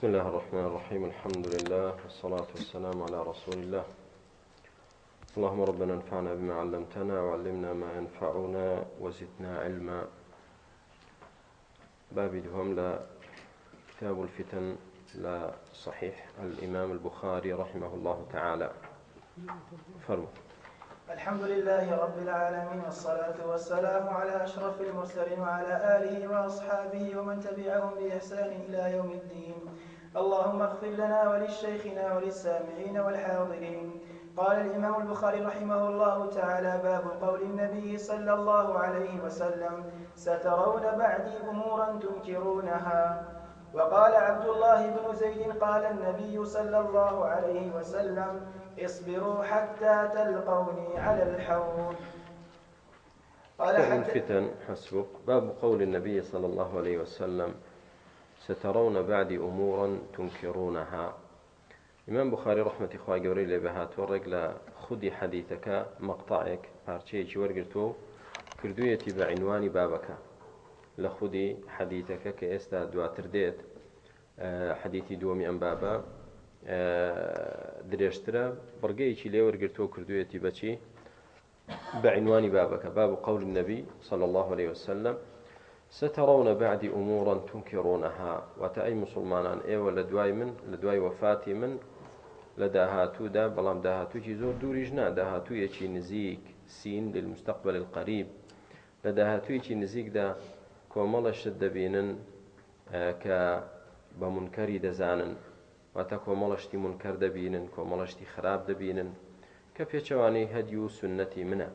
بسم الله الرحمن الرحيم الحمد لله والصلاة والسلام على رسول الله. اللهم ربنا انفعنا بما علمتنا وعلمنا ما ينفعنا وزدنا علما. باب دوهم لا كتاب الفتن لا صحيح الإمام البخاري رحمه الله تعالى. فرموا. الحمد لله رب العالمين والصلاة والسلام على أشرف المرسلين وعلى آله وأصحابه ومن تبعهم بإحسان إلى يوم الدين. اللهم اغفر لنا ولشيخنا وللسامعين والحاضرين. قال الإمام البخاري رحمه الله تعالى: باب قول النبي صلى الله عليه وسلم: سترون بعدي أمورا تنكرونها. وقال عبد الله بن زيد: قال النبي صلى الله عليه وسلم: اصبروا حتى تلقوني على الحوض. قال الفتن حسبك. باب قول النبي صلى الله عليه وسلم: سترون بعدي أمورا تنكرونها. إمام بخاري رحمة إخوة جوري لبهات ورقل خدي حديثك مقطعك بارتشيك ورقرتو كردويتي بعنوان بابك لخدي حديثك كإستا دواتر ديت حديثي دومي أم بابا دريشترا برقيتي لي ورقرتو كردويتي بچي بعنوان بابك. باب قول النبي صلى الله عليه وسلم: سترون بعد أمورا تنكرونها. وتأي مسلمان إيوة لدواي وفاتي من لداهاتو دا بلام داهاتو جي زور دوريجنا داهاتو يشي نزيك سين للمستقبل القريب لداهاتو يشي نزيك دا كومالش دبينن بمنكري دزانن واتا كومالشتي منكر دبينن كومالشتي خراب دبينن كبيتشواني هديو سنتي منا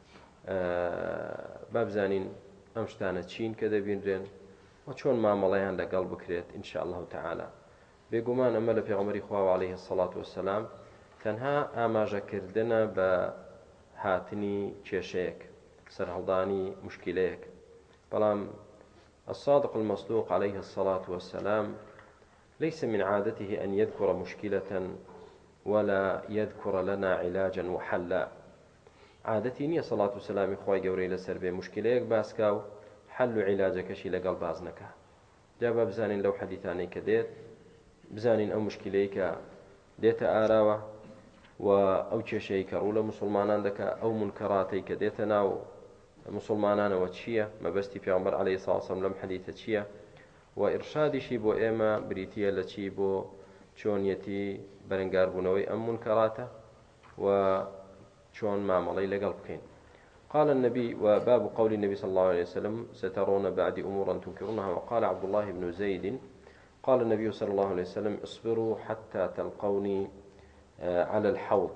باب زانين ئەمشتانە چین کە دەبینرێن و چۆن مامەڵەیان لەگەڵ بکرێت ئینشاء الله تعالى. بێگومان ئەمە لە پێغەمبەری خوا عەلەیهی السەڵات وەسەلام تەنها ئاماژەکردنە بە هاتنی کێشەیەک سەرهەڵدانی مشکلەیەک. بەڵام الصادق المصدوق عليه الصلاة والسلام ليس من عادته أن يذكر مشكلة ولا يذكر لنا علاجا وحلا. عادەتی نییە سەڵات و سەلامی خوای گەورەی لەسەر بێ مشکلەیەک باسکا و حەل و عیلاجەکەشی لەگەڵ باز نەکا. جا با بزانین لەو حەدیثانەی کە دێت بزانین ئەو مشکلەی کە دێتە ئاراوە و ئەو کێشەی کە ڕوو لە مسلمانان دەکا ئەو منکەڕاتەی کە دێتە ناو مسلمانانەوە چییە، مەبەستی پێغەمبەر عەلەیهی سەڵات وسەلام لەم حەدیثە چییە و ئیرشادیشی بۆ ئێمە بریتیە لە چی بۆ چۆنیەتی بەرەنگاربوونەوەی ئەم منکەڕاتە و شون معاملة لقلب كين. قال النبي وباب قول النبي صلى الله عليه وسلم: سترون بعد أمورا تنكرونها. وقال عبد الله بن زيد: قال النبي صلى الله عليه وسلم: اصبروا حتى تلقوني على الحوض.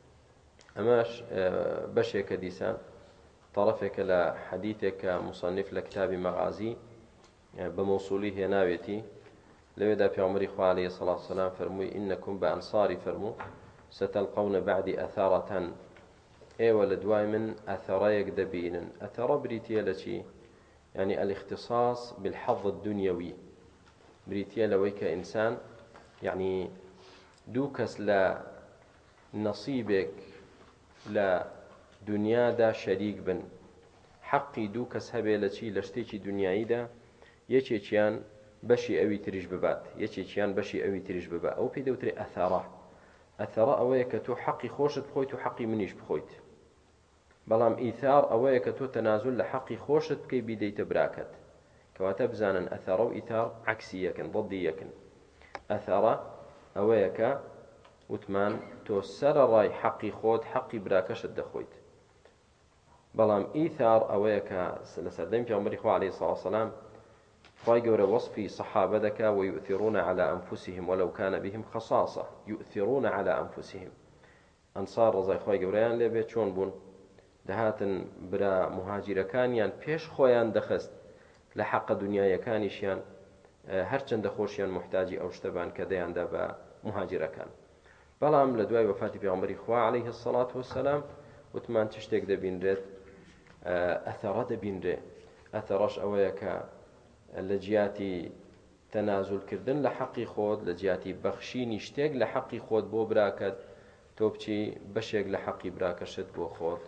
أماش بشيك ديسان طرفك لحديثك مصنف لكتاب مغازي بموصوله ناويتي لو يدا في عمر إخوة عليه الصلاة والسلام فرموا: إنكم بأنصاري فرموا ستلقون بعد أثارة. ايوه لدواي من اثريك دبينن. اثر بريتيا لشي يعني الاختصاص بالحظ الدنيوي. بريتيا لويك انسان يعني دوكس لا نصيبك لا دنيا دا شريك بن حقي دوكس هبه لشي لشتيكي دنياي دا يچيان بشي اوي تريج ببات يچيان بشي اوي تريج ببا او بيدوتري اثره اويك تو حقي خوشت بخويت وحقي منيش بخويت. بەڵام ئیثار ئەوەیە کە تۆ تەنازل لە حەقی خۆشت بکەی بیدەیتە براکەت. کەواتە بزانن ئەثەرە و ئیثار عەکسی یەکن، ضدی یەکن. ئەثەرە ئەوەیە کە وتمان تۆ سەرەڕای حەقی خۆت حەقی براکەشت دەخۆیت. بەڵام ئیثار ئەوەیە کە لە سەردەمی پێغەمبەری خوا عەلەیهی سەڵات وسەلام خوای گەورە وەصفی سەحابە دەکا: ويؤثرون على أنفسهم ولو كان بهم خصاصة. يؤثرون على أنفسهم. ئەنسار ڕزای خوای گەورەیان لێبێت چۆن بوون؟ دەهاتن برا مهاجرەکانیان پێش خۆیان دەخست لە حەقە دنیایەکانیشیان هەرچەندە خۆشیان محتاجی ئەو شتەبان کە دەیاندا بە مهاجرەکان. بەڵام لە دوای وەفاتی پێغەمبەری خوا عەلەیهی السەڵات وەسەلام وتمان چ شتێک دەبینرێت؟ ئەثەرە دەبینرێ. ئەثەرەش ئەوەیە کە لە جیاتی تەنازولکردن لە حەقی خۆت، لە جیاتی بەخشینی شتێک لە حەقی خۆت بۆ براکەت، تۆ بچی بەشێک لە حەقی براکەشت بۆ خۆت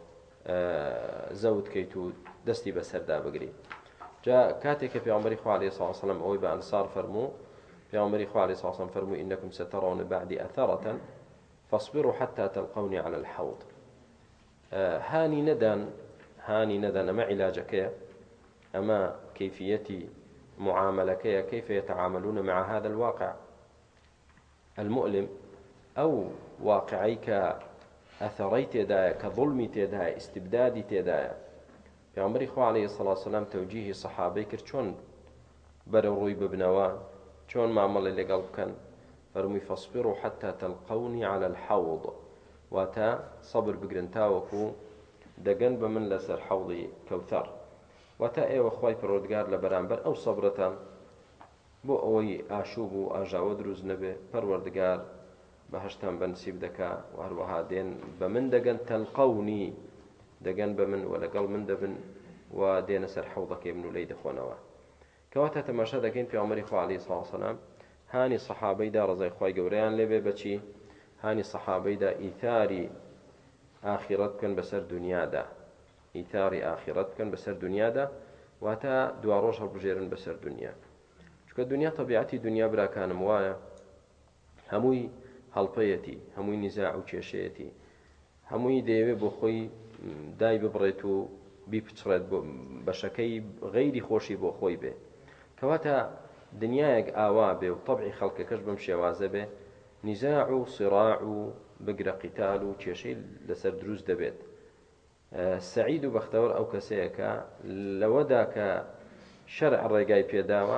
زەوت کەیت و دەستی بەسەردا بگری. جا کاتێک کە پێغەمبەری خوا عەلەیهی سەڵات وسەلام ئەوەی بە ئەنسار فەرموو، پیامبری خوا علیه السلام فرمووی إنكم سترون بعدي أثرة فاصبروا حتى تلقوني على الحوض. هانی نەدان ئەمە عیلاجەکەیە، ئەمە كيفية معاملەکەیە، كيف يتعاملون مع هذا الواقع المؤلم، أو واقعي كأثري تێدایە، کە ظڵمی تێدایە، استبدادی تێدایە. پیامبری خوا علیه السلام توجیهی سەحابەی کرد چۆن بەرەو ڕووی ببنەوە، چۆن مامەڵەی لەگەڵ بکەن. فەرمووی فاصبروا حتى تلقوني على الحوض، واتە سەبر بگرن تاوەکو دەگەن بە من لەسەر حەوضی کەوثەر. واتە ئێوە خوای پەروەردگار لە بەرامبەر ئەو سەبرەتان بۆ ئەوەی ئاشوب و ئاژاوە دروست نەبێ، پەروەردگار بەهەشتان بەنسیب دەکا و هەروەها دێن بە من دەگەن، تەلقەونی دەگەن بە من و لەگەڵ من دەبن و دێنە سەر حەوضەکەی من و لەی دەخۆنەوە. کەواتە تەماشا دەکەین پیامبەری خوا عەلەیهی سەلام هانی سەحابەیدا ڕزای خوای گەورەیان لێبێ بەچی؟ هانی سەحابەیدا ئیثاری ئاخیرەت بکەن بەسەر دنیادا، ئیثاری ئاخیرەت بکەن بەسەر دنیادا، واتە دوا ڕۆژ هەڵبژێرن بەسەر دنیا. چونکە دنیا تەبیعەتی دنیا براکانم وایە هەمووی هەڵپەیەتی، هەمووی نیزاع و کێشەیەتی، هەمووی دەیەوێت بۆ خۆی دای ببڕێت و بیپچڕێت بەشەکەی غەیری خۆشی بۆ خۆی بێ. کەواتە دنیایەک ئاوا بێ و طبعی خەڵکەکەش بەم شێوازە بێ، نیزاع و صراع و بگرە قیتال و کێشەی لەسەر دروست دەبێت. سەعید و بەختەوەر ئەو کەسەیە کە لەوەدا کە شەرع ڕێگای پێداوە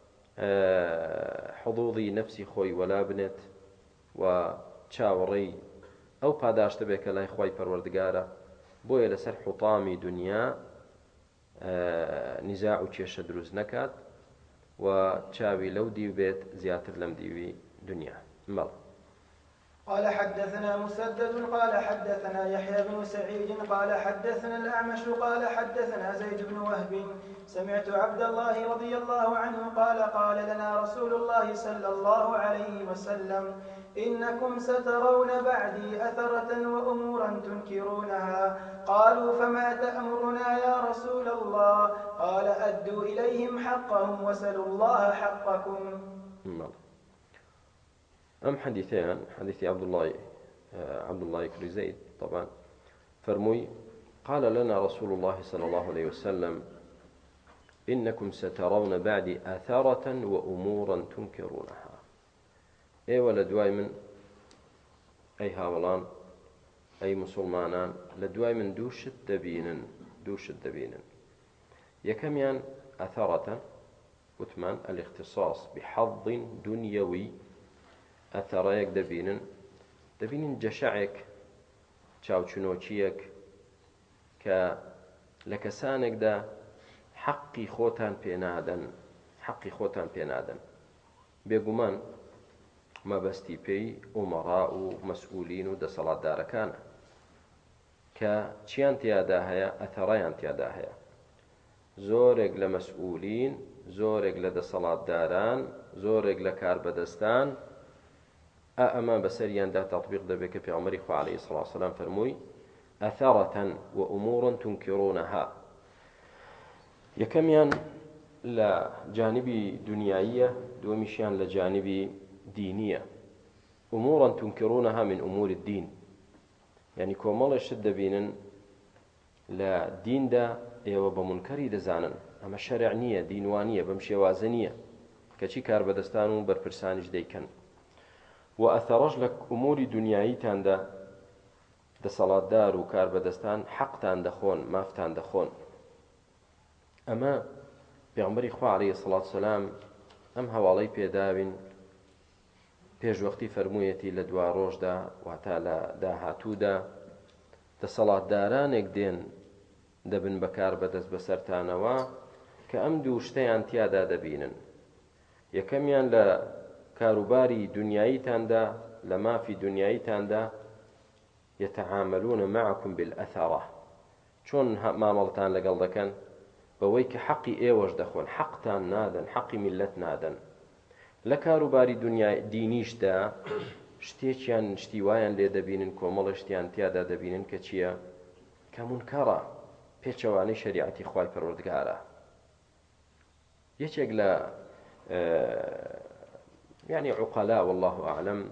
حظوظی نەفسی خۆی وەلا بنێت و چاوەڕێی ئەو پاداشتە بێت کە لای خوای پەروەردگارە، بۆیە لەسەر حوتامی دنیا نیزاع و کێشە دروست نەکات و چاوی لەو دیو بێت زیاتر لەم دیوی دنیا. مەڵ قال حدثنا مسدد قال حدثنا يحيى بن سعيد قال حدثنا الأعمش قال حدثنا زيد بن وهب سمعت عبد الله رضي الله عنه قال قال لنا رسول الله صلى الله عليه وسلم إنكم سترون بعدي أثرة وأمورا تنكرونها. قالوا فما تأمرنا يا رسول الله؟ قال أدوا إليهم حقهم وسلوا الله حقكم. أم حديثان، حديث عبد الله بن زيد طبعا فرموي قال لنا رسول الله صلى الله عليه وسلم إنكم سترون بعدي أثرة وأمورا تنكرونها. أي ولدواي من أي هاولان أي مسلمانان لدواي من دوشت دبينا يكميان أثرة وثمان الاختصاص بحظ دنيوي. ئەثەڕەیەک دەبینن جەشەعێک چاوچنۆچیەک کە لە کەسانێکدا حەقی خۆتان پێنادەن، بێگومان مەبەستی پێی ئومەڕا و مەسئولین و دەسەڵاتدارەکانە کە چیان تیادا هەیە؟ ئەثەڕەیان تیادا هەیە. زۆرێک لە مەسئولین، زۆرێک لە دەسەڵاتداران، زۆرێک لە کاربەدەستان ئەمە بەسەریاندا تەطبیق دەبێت کە پێغەمبەری خوا عەلەیهی سەلام فەرمووی ئەثەرەة وأمورا تنكرونها. یەکەمیان لە جانبی دنیاییە، دووەمیشیان لە جانبی دینیە. أمورا تنكرونها من أمور الدين، يعني کۆمەڵێشت دەبینن لە دیندا ئێوە بە منکەری دەزانن، ئەمە شەرع نییە، دینوانیە، بەم شێوازە نییە، کەچی کاربەدەستان و بەرپرسانیش دەیکەن. و ئەثەڕەش لە ئوموری دنیاییتاندا دەسەڵاتدار و کاربەدەستان حەقتان دەخۆن، مافتان دەخۆن. ئەمە پێغەمبەری خوا عەلەیهی سەڵات وسەلام ئەم هەواڵەی پێداوین پێشوەختی فەرموویەتی لە دوا ڕۆژدا، واتە لە داهاتوودا دەسەڵاتدارانێک دێن دەبن بەکار بەدەست بەسەرتانەوە کە ئەم دوو شتەیان تیادا دەبینن. یەکەمیان لە کاروباری دنیاییتاندا، لە مافی دنیاییتاندا يتعاملون معكم بالأثرة، چۆن مامەڵتان لەگەڵ دەکەن؟ بەوەی کە حەقی ئێوەش دەخۆن، حەقتان نادەن، حەقی میلەت نادەن. لە کاروباری دنیای دینیشدا شتێکیان شتی وایان لێ دەبینن، کۆمەڵە شتیان تیادا دەبینن کە چییە؟ کە منکەڕە، پێچەوانەی شەریعەتی خوای پەروەردگارە. یەکێک لە يعني عقلاء والله أعلم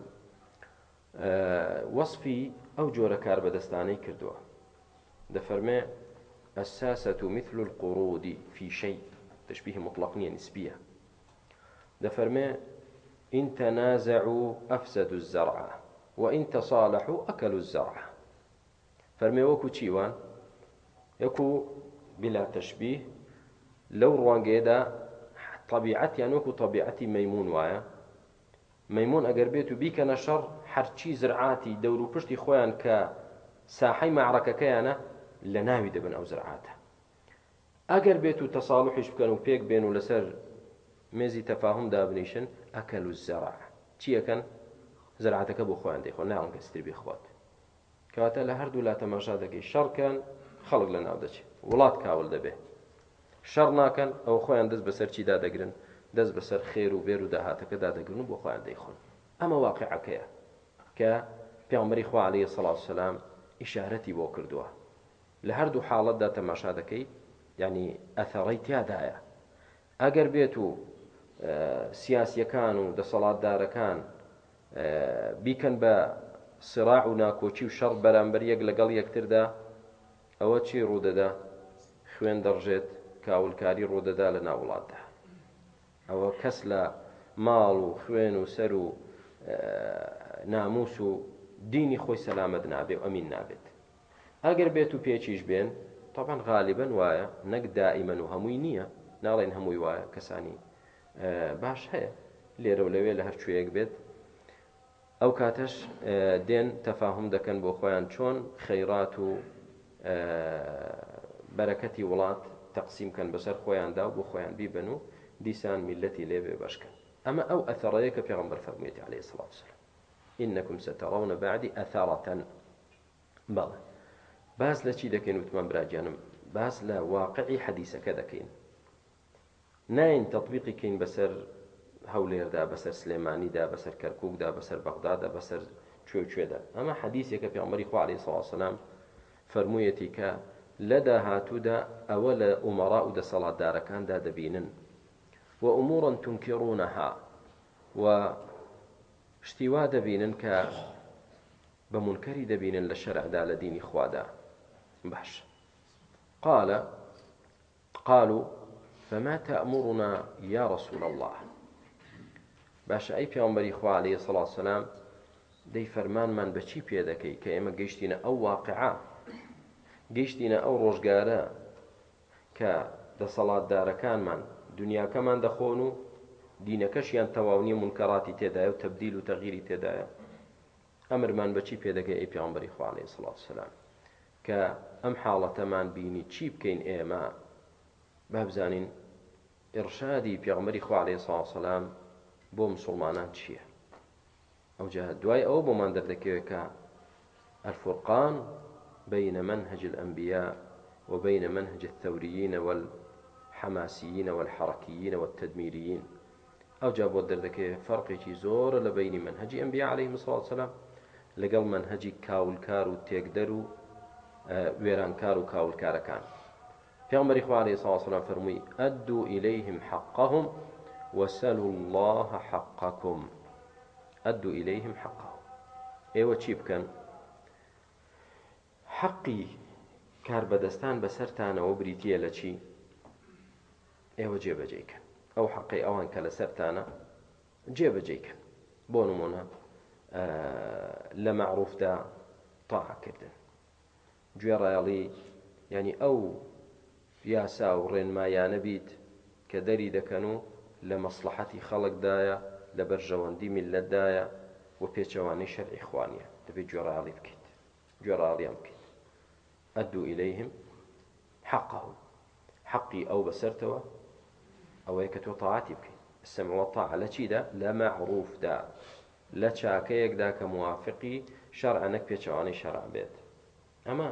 وصفي أو جۆرە کاربەدەستانەی کردووە. دەفەرمێ الساسة مثل القرود في شيء، تشبيه مطلق نیە، نسبية. دەفەرمێ إن تنازعوا أفسدوا الزرع وإن تصالحوا أكلوا الزرع. فەرمێ وەکو چیوان، یەکو بلا تشبيه لەو ڕوانگەیەدا طبیعەتیان وەکو طبیعەتی مەیمون وایە. مەیمون ئەگەر بێت و بیکەنە شەڕ، هەرچی زرعاتی دەور و پشتی خۆیان کە ساحەی معرەکەکەیانە لە ناوی دەبن ئەو زرعاتە. ئەگەر بێت و تەساڵحیش بکەن و پێک بێن و لەسەر مێزی تەفاهم دابنیشن، ئەکەلوا الزرع، چیەکەن؟ زرعاتەکە بۆ خۆیان دەیخۆن، ناڵن کەستر بخوات. کەواتە لە هەردوو لا تەماشا دەکەی، شەڕکەن خەڵک لە ناو دەچێت، وڵات کاول دەبێ. شەڕ ناکەن ئەو خۆیان دەست بەسەر چی دادەگرن؟ دەست بەسەر خێر و بێر و داهاتەکە دادەگرن و بۆ خۆیان دەیخۆن. ئەمە واقعەکەیە کە پێغەمبەری خوا عەلەیهی سەڵات وسەلام ئیشارەتی بۆ کردووە. لە هەردوو حاڵەتدا تەماشا دەکەی، یعنی ئەثەڕەی تیادایە. ئەگەر بێت و سیاسیەکان و دەسەڵاتدارەکان بیکەن بە سراع و ناکۆچی و شەڕ بەرامبەر یەک لەگەڵ یەکتردا، ئەوە چی ڕوودەدا؟ خوێن دەڕژێت، کاولکاری ڕوودەدا لە ناو وڵاتدا. ئەوە کەس لە ماڵ و خوێن و سەر و ناموس و دینی خۆی سەلامەت نابێ و ئەمین نابێت. ئەگەر بێت و پێچیش بێن، طبعاً غالیبەن وایە، نەک دائیمەن و هەمووی نییە، ناڵێن هەمووی وایە، کەسانی باش هەیە لێرە و لەوێ لە هەر کوێیەک بێت، ئەو کاتەش دێن تەفاهم دەکەن بۆ خۆیان چۆن خەیرات و بەرەکەتی وڵات تەقسیمکەن بەسەر خۆیاندا و بۆ خۆیان بیبن و دیسان میلەتی لێبێ بەشکەن. ئەمە ئەو ئەثەڕەیە کە پێغەمبەر فەرموویەتی عەلەیهی سەڵات وسەلام ئینەکم ستەڕەونە بەعدی ئەثەڕەتەن. بەڵێ باس لە چی دەکەین وتمان براگیانم؟ باس لە واقعی حەدیسەکە دەکەین، ناین تەطبیقی کەین بەسەر هەولێردا، بەسەر سلێمانیدا، بەسەر کەرکووکدا، بەسەر بەغدادا، بەسەر کوێ. ئەمە حەدیسێکە پێغەمبەری خوا عەلەیهی سەڵات وسەلام فەرموویەتی کە لە داهاتوودا ئەوە لە ئومەڕا و دەسەڵاتدارەکاندا دەبینن، وأمورا تنكرونها، واشتوا دبينن ك بمنكري دبينن للشرع دا لدين خوادا. باش قالوا فما تأمرنا يا رسول الله؟ باش أي پیامبری خوا عليه الصلاة والسلام دي فرمان من بچی پیدەکەی کە ئێمە گەیشتینە ئەو واقعە، گەیشتینە ئەو ڕۆژگارە کە دەسەڵاتدارەکانمان دنیاکەمان دەخۆن و دینەکەشیان تەواونی منکەڕاتی تێدایە و تەبدیل و تەغییری تێدایە. ئەمرمان بەچی پێدەکەی ئەی پێغەمبەری خوا عەلەیهی سەڵات وسەلام کە ئەم حاڵەتەمان بینی چی بکەین ئێمە؟ با بزانین ئیرشادی پێغەمبەری خوا عەلەیهی سەڵات وسەلام بۆ مسڵمانان چییە. ئەوجا دوای ئەوە بۆمان دەردەکەوێت کە الفرقان بين منهج الأنبياء وبين منهج الثوريين والحماسيين والحركيين والتدميريين. أو جابوا الدردكي فرقي زور لبين منهج أنبياء عليهم الصلاة والسلام لقل منهج كاولكار وتيقدروا ويرانكار وكاولكار كان. في عمر إخوة عليه الصلاة والسلام فرمي أدوا إليهم حقهم وسلوا الله حقكم. أدوا إليهم حقهم. إيوة تشيب كان حقي کاربەدەستان بەسەرتانەوە بریتیە لە چی؟ ئێوە جێبەجێکەن ئەو حەقی ئەوان کە لەسەرتانە جێبەجێکەن. بۆ نمونە لە مەعروفدا تاعەکردن، گوێڕایەڵی، یعنی ئەو یاسا و ڕێنمایانە بیت کە دەری دەکەن و لە مەسلحەتی خەڵکدایە، لە بەرژەوەندی میلەتدایە و پێچەوانەی شەرعی خوانیە، دەبێت گوێڕایەڵی بکەیت، گوێڕایەڵیان بکەیت. أدوا إليهم حقهم. حقي أو بسرتوا أو يكتو طاعتي بكي السمع والطاعة لشيدا لا معروف دا لا شاكيك دا كموافقي شرع نكبي شواني شرع بيت. أما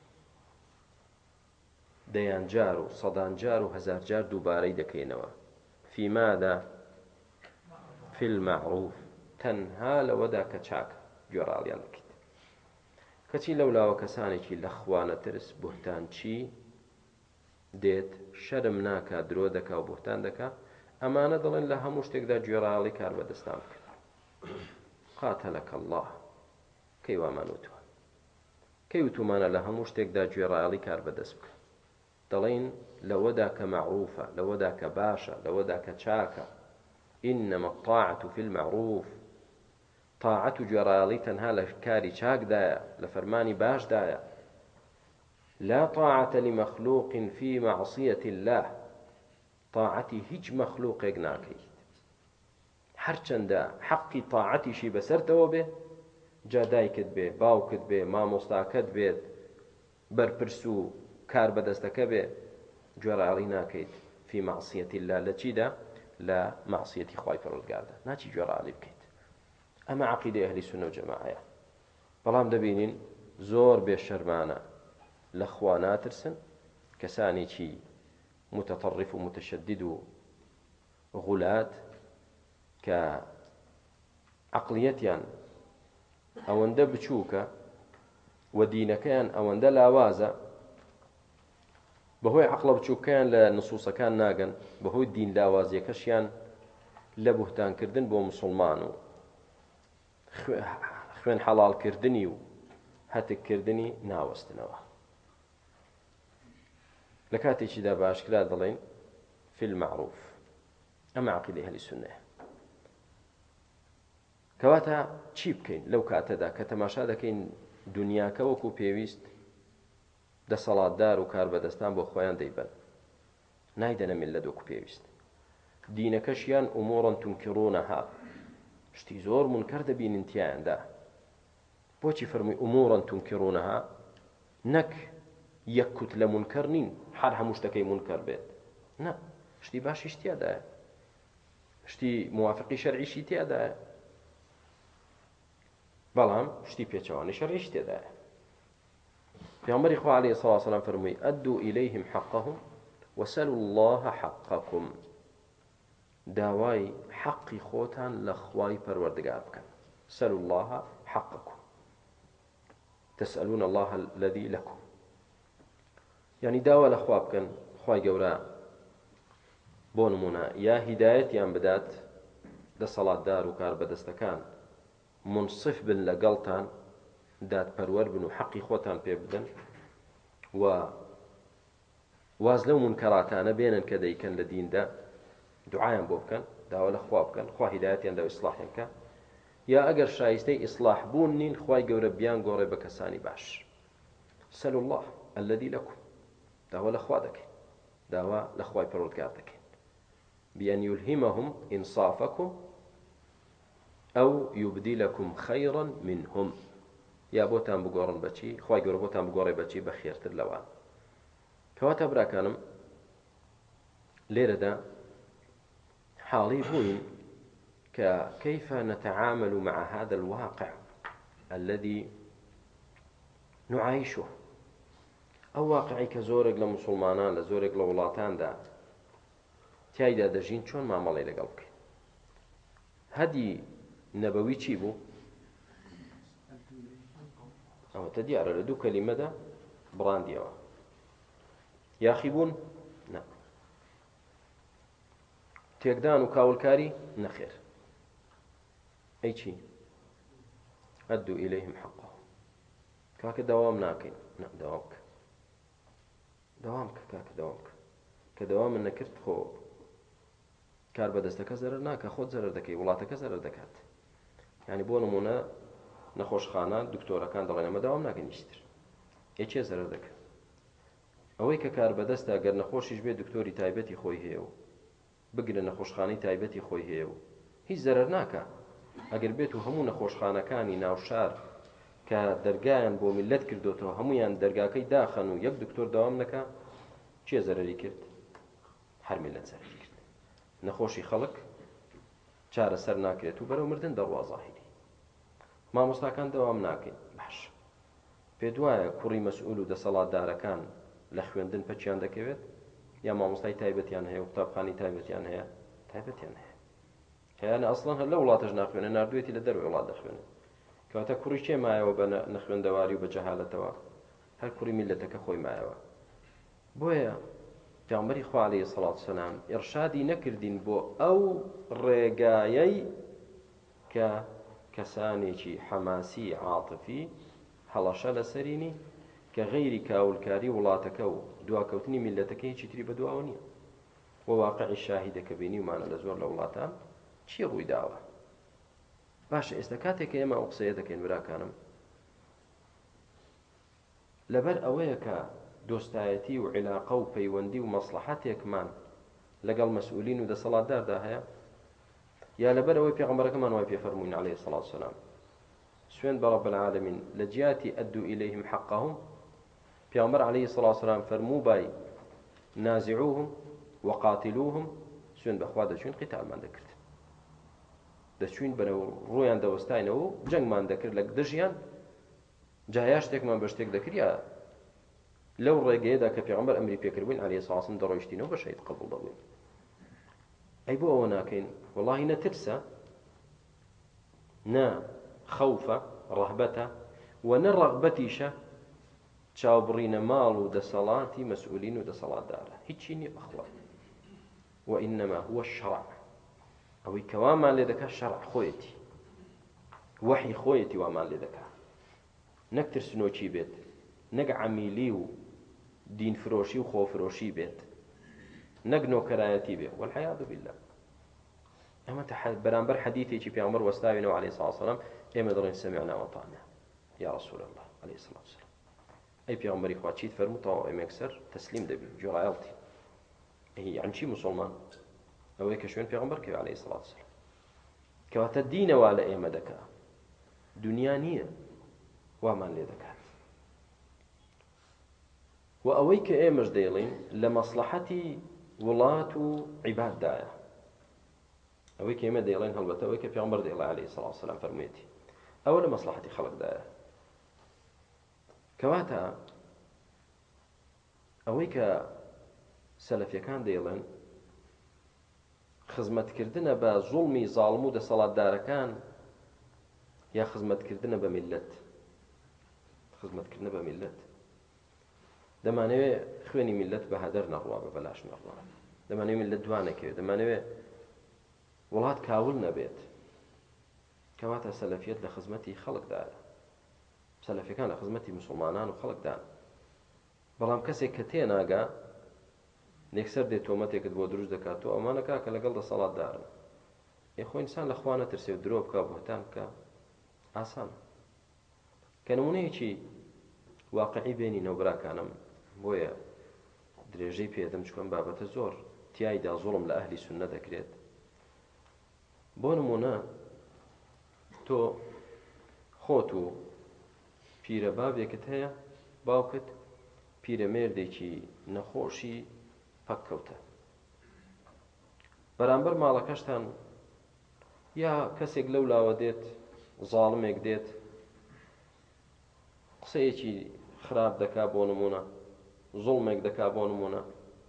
ديان جارو صدان جارو هزار جار دوباري دكينوا في ماذا؟ في المعروف تنها لودا كشاك جورالي لك کەچی لەولاوە کەسانێکی لە خوانە ترس بوهتان چی دێت شەرم ناکات، درۆ دەکا و بوهتان دەکا، ئەمانە دەڵێن لە هەموو شتێکدا گوێڕایەڵی کار بەدەستان بکەن. قاتەلەکە الله، کەی وامان وتووە، کەی وتومانە لە هەموو شتێکدا گوێڕایەڵی کار بەدەست بکەن. دەڵێن لەوەدا کە معروفە، لەوەدا کە باشە، لەوەدا کە چاکە. إنما الطاعة في المعروف، طاعة و گوێڕایەڵی تەنها لە کاری چاکدایە، لە فەرمانی باشدایە. لا طاعة لمخلوق في معصية الله، طاعەتی هیچ مەخلووقێک ناکەیت هەرچەندە حەقی طاعەتیشی بەسەرتەوە بێ، جا دایکت بێ، باوکت بێ، مامۆستاکەت بێت، بەرپرس و کار بەدەستەکە بێ، گوێڕایەڵی ناکەیت في معصية الله. لە چیدا؟ لە معصیەتی خوای پەروەردگاردا ناچی گوێڕایەڵی بکەیت. ئەمە عەقیدەی ئەهلی سونە و جەماعەیە. بەڵام دەبینین زۆر بێشەرمانە لە خوا ناترسن، کەسانێکی متطرف و متشدد و غولات کە عەقڵیەتیان ئەوەندە بچووکە و دینەکەیان ئەوەندە لاوازە، بەهۆی عەقڵە بچووکەیان لە نصوصەکان ناگەن، بەهۆی دین لاوازیەکەشیان لە بوهتانکردن بۆ مسلمان و خوێن حەڵاڵکردنی و هەتککردنی ناوەستنەوە. لە کاتێکیدا باشکرا دەڵێن في المعروف. ئەمە عەقیدەی ئەهلی سونەیە. کەواتە چی بکەین لەو کاتەدا کە تەماشا دەکەین دنیاکە وەکو پێویست دەسەڵاتدار و کار بەدەستان بۆ خۆیان دەیبەن، نایدەنە میلەت وەکو پێویست. دینەکەشیان ئوموڕن تونکڕونەها، شتی زۆر منکەر دەبینن تیایاندا. بۆچی فەرمووی ئوموڕن تونکڕونەها؟ نەک یەک کوت لە منکەر نین، هەر هەموو شتەکەی منکەر بێت. نە، شتی باشیش تیادایە، شتی موافقی شەرعیشی تیادایە، بەڵام شتی پێچەوانی شەرعیش تێدایە. پێغەمبەری خوا عەلەیهی سەڵاتو وەسەلام فەرمووی ئەدوا ئیلەیهم حەقەهم وەسەلوا الله حەقەکم، داوای حەقی خۆتان لە خوای پەروەردگار بکەن. سەلوا الله حەقەکم تەسئەلون الله الذی لەکم، یعنی داوا لە خوا بکەن خوای گەورە بۆ نمونە یا هیدایەتیان بدات دەسەڵاتدار و کار بەدەستەکان منصف بن لەگەڵتان، دادپەروەر بن و حەقی خۆتان پێ بدەن و واز لەو منکەراتانە بێنن کە دەیکەن لە دیندا، دوعایان بۆ بکەن، داوا لە خوا بکەن، خوا هیدایەتیان دا و ئیسلاحیان بکە، یا ئەگەر شایستەی ئیسلاح بوون نین، خوای گەورە بیان گۆڕێ بە کەسانی باش. سەلوا الله الذی لەکم، داوا لە خوا دەکەین، داوا لە خوای پەروەردگار دەکەین. بأن يلهمهم إنصافكم أو يبدلكم خيرا منهم، یا بۆتان بگۆڕن بەچی، خوای گەورە بۆتان بگۆڕێ بەچی بە خێرتر لەوان. کەواتە براکانم لێرەدا حاڵی بووین کە كيف نتعامل مع هذا الواقع الذي نعيشه. ئەو واقعی کە زۆرێک لە مسلمانان لە زۆرێک لە وڵاتاندا تیایدا دەژین، چۆن مامەڵەی لەگەڵ بکەین؟ هەدی نەبەوی چی بوو؟ ئەوەتە دیارە لە دوو کەلیمەدا بڕاندیەوە. یاخیبوون؟ نە. تێکدان و کاولکاری؟ نەخێر. ئەی چی؟ ئەدوا ئیلەیهم حەقەهم. کاکە داوام ناکەین. نە، داوام بکە. داوام بکە کاکە، داوام بکە. کە داوامن نەکرد خۆ کار بەدەستەکە زەرەر ناکە، خۆت زەرەر دەکەی، وڵاتەکە زەرەر دەکات. یعنی بۆ نمونە نەخۆشخانە دکتۆرەکان دەڵێن ئەمە داوام ناکەین هیچتر. یەکێ زەرەر دەکات. ئەوەی کە کار بەدەستە گەر نەخۆشیش بێت دکتۆری تایبەتی خۆی هەیە و بگرە نەخۆشخانەی تایبەتی خۆی هەیە و هیچ زەرەر ناکە. ئەگەر بێت و هەموو نەخۆشخانەکانی ناوشار کە دەرگایان بۆ میلەت کردوتەوە هەمویان دەرگاکەی داخەن و یەک دکتۆر داوام نەکا، چێ زەرەری کرد؟ هەر میلەت زەرەری کرد. نەخۆشی خەڵک چارەسەر ناکرێت و بەرەو مردن دەڕوا زاهیری. مامۆستاکان دەوام ناکەین، باش. پێ دوایە کوڕی مەسئول و دەسەڵاتدارەکان لە خوێندن پەچیان دەکەوێت، یا مامۆستای تایبەتیان هەیە و قوتابخانەی تایبەتیان هەیە؟ تایبەتیان هەیە. هەیە ئەسڵەن هەر لە وڵاتەش ناخوێنێ، ناردوێتی لە دەروی وڵات دەخوێنێت. کەواتە کوڕی چێ مایەوە بە نەخوێندەواری و بە جەهالەتەوە؟ هەر کوڕی میلەتەکە خۆی مایەوە. بۆیە پێغەمبەری خوا عەلەیهی سەڵات وسەلام ئێرشادی نەکردین بۆ ئەو ڕێگایەی کە کەسانێکی حەماسی عاتفی هەڵەشە لەسەرینی کە غەیری کاولکاری وڵاتەکە و دواکەوتنی میلەتەکە هیچی تری بەدواوە نییە و واقعی شاهیدەکە بینی ومانە لە زۆر لە وڵاتان چی ڕووی داوە. باشە ئێستا کاتێک ئێمە ئەو قسەیە دەکەین براکانم لەبەر ئەوەیە کە دۆستایەتی و عیلاقە و پەیوەندی و مەسلحەتێکمان لەگەڵ مەسئولین و دەسەڵاتداردا هەیە یا لەبەر ئەوەی پێغەمبەرەکەمان وای پێفەرمووین عەلەیهی سەڵات وسەلام سوێن بە رەب العالەمین لە جیاتی ئەدوا ئیلەیهم حەقەهم پێغەمبەر عەلەیهی سەڵات وسەلام فەرموو بای نازعوهم وقاتلوهم سوێن بەخوا دەچوین قیتالمان دەکرد دەچوین بەرەو ڕۆیان دەوەستاینەوە و جەنگمان دەکرد لە دژیان جایا شتێکمان بە شتێک دەکرد یا لەو ڕێگەیەدا کە پێغەمبەر ئەمری پێکردبووین عەلەیهی سەڵات وسەلام دەڕۆیشتینەوە بە شەهید قبوڵ دەبووین. ئەی بۆ ئەوە ناکەین وەڵاهی نەترسە نە خەوفە ڕەهبەتە و نە ڕەغبەتیشە چاوبڕینە ماڵ و دەسەڵاتی مەسئولین و دەسەڵاتدارە هیچی نییە بەخوا وئینەما هو الشەرع ئەوەی کە وامان لێ دەکات شەرع خۆیەتی وەحی خۆیەتی وامان لێ دەکات نەک ترسنۆکی بێت نەک عەمیلی و دینفرۆشی و خۆفرۆشی بێت نەک نۆکەرایەتی بێت والعیاذ بالله. ئەمە بەرامبەر حەدیثێکی پێغەمبەر وەستاوینەوە عەلەیهی سەڵات وسەلام ئێمە دەڵێن سەمیعنا وەطاعنا یا رەسوول الله عەلەیهی سەڵات وسەلام. ئەی پێغەمبەری خوا چیت فەرموو تەواو ئێمە یەکسەر تەسلیم دەبین جۆڕایەڵتی یعنی چی موسڵمان ئەوەی کە شوێن پێغەمبەر کەوێ عەلەیهی سەڵات وسەلام کەواتە دینەوە لە ئێمە دەکا دنیا نییە وامان لێ دەکات و ئەوەی کە ئێمەش دەیڵین لە مەسلحەتی وڵات و عیباددایە ئەوەی کە ئێمە دەیڵێن هەڵبەتە ئەوەی کە پێغەمبەر دەیڵێ عەلەیهی سەڵات وسەلام فەرموویەتی ئەوە لە مەسلحەتی خەڵکدایە. کەواتە ئەوەی کە سەلەفیەکان دەیڵێن خزمەتکردنە بە زوڵمی زاڵم و دەسەڵاتدارەکان یا خزمەتکردنە بە میلەت خزمەتکردنە بە میلەت دەمانەوێت خوێنی میلەت بە هەدەر نەڕوا بە بەلاش نەڕوا دەمانەوێت میلەت دوانەکەوێت دەمانەوێت وڵات کاول نەبێت. کەواتە سەلەفیەت لە خزمەتی خەڵکدایە سەلەفیەکان لە خزمەتی موسڵمانان و خەڵکدان بەڵام کەسێک کە تێناگا یەکسەر دێت تۆمەتێکت بۆ دروست دەکات و ئەمانە کاکە لەگەڵ دەسەڵاتدارن خۆی ئینسان لە خوا نەترسێ و درۆ بکە بوهتان بکە ئاسانە. کە نمونەیەکی واقعی بینینەوە براکانم بۆیە درێژەی پێدەم چکۆم بابەتە زۆر تیایدا زوڵم لە ئەهلی سوننە دەکرێت. بۆ نمونە تۆ خۆت و پیرە بابێکت هەیە باوکت پیرەمێردێکی نەخۆشی پەککەوتە بەرامبەر ماڵەکەشتان یا کەسێک لەو لاوە دێت زاڵمێک دێت قسەیەکی خراپ دەکا بۆ نمونە زوڵمێک دەکا بۆ نمونە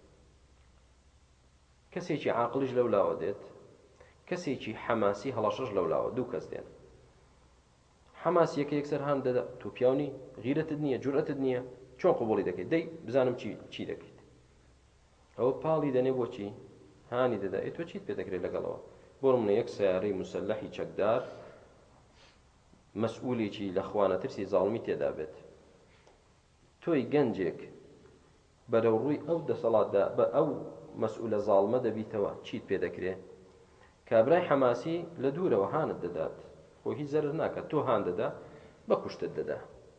کەسێکی عاقلیش لەو لاوە دێت کەسێکی حەماسی هەڵەشەش لەو لاوە دوو کەس دێن حەماسیەکە یەکسەر هان دەدا تۆ پیاونی غیرەتت نییە جورئەتت نییە چۆن قبوڵی دەکەیت دەی بزانم چی دەکەیت ئەوە پاڵی دەنێ بۆچی هانی دەدا تۆ چیت پێ دەکرێت لەگەڵەوە بۆ نمونە یەک سەیارەی موسەلەحی چەکدار مەسئولێکی لە خوانەترسی زاڵمی تێدا بێت تۆی گەنجێک بەرەو ڕووی ئەو دەسەڵاتدا بە ئەو مەسئولە زاڵمە دەبیتەوە چیت پێ دەکرێت کابرای حەماسی لە دوورەوە هانت دەدات خۆ هیچ زەرر ناکات تۆ هان دەدا بە کوشتت دەدا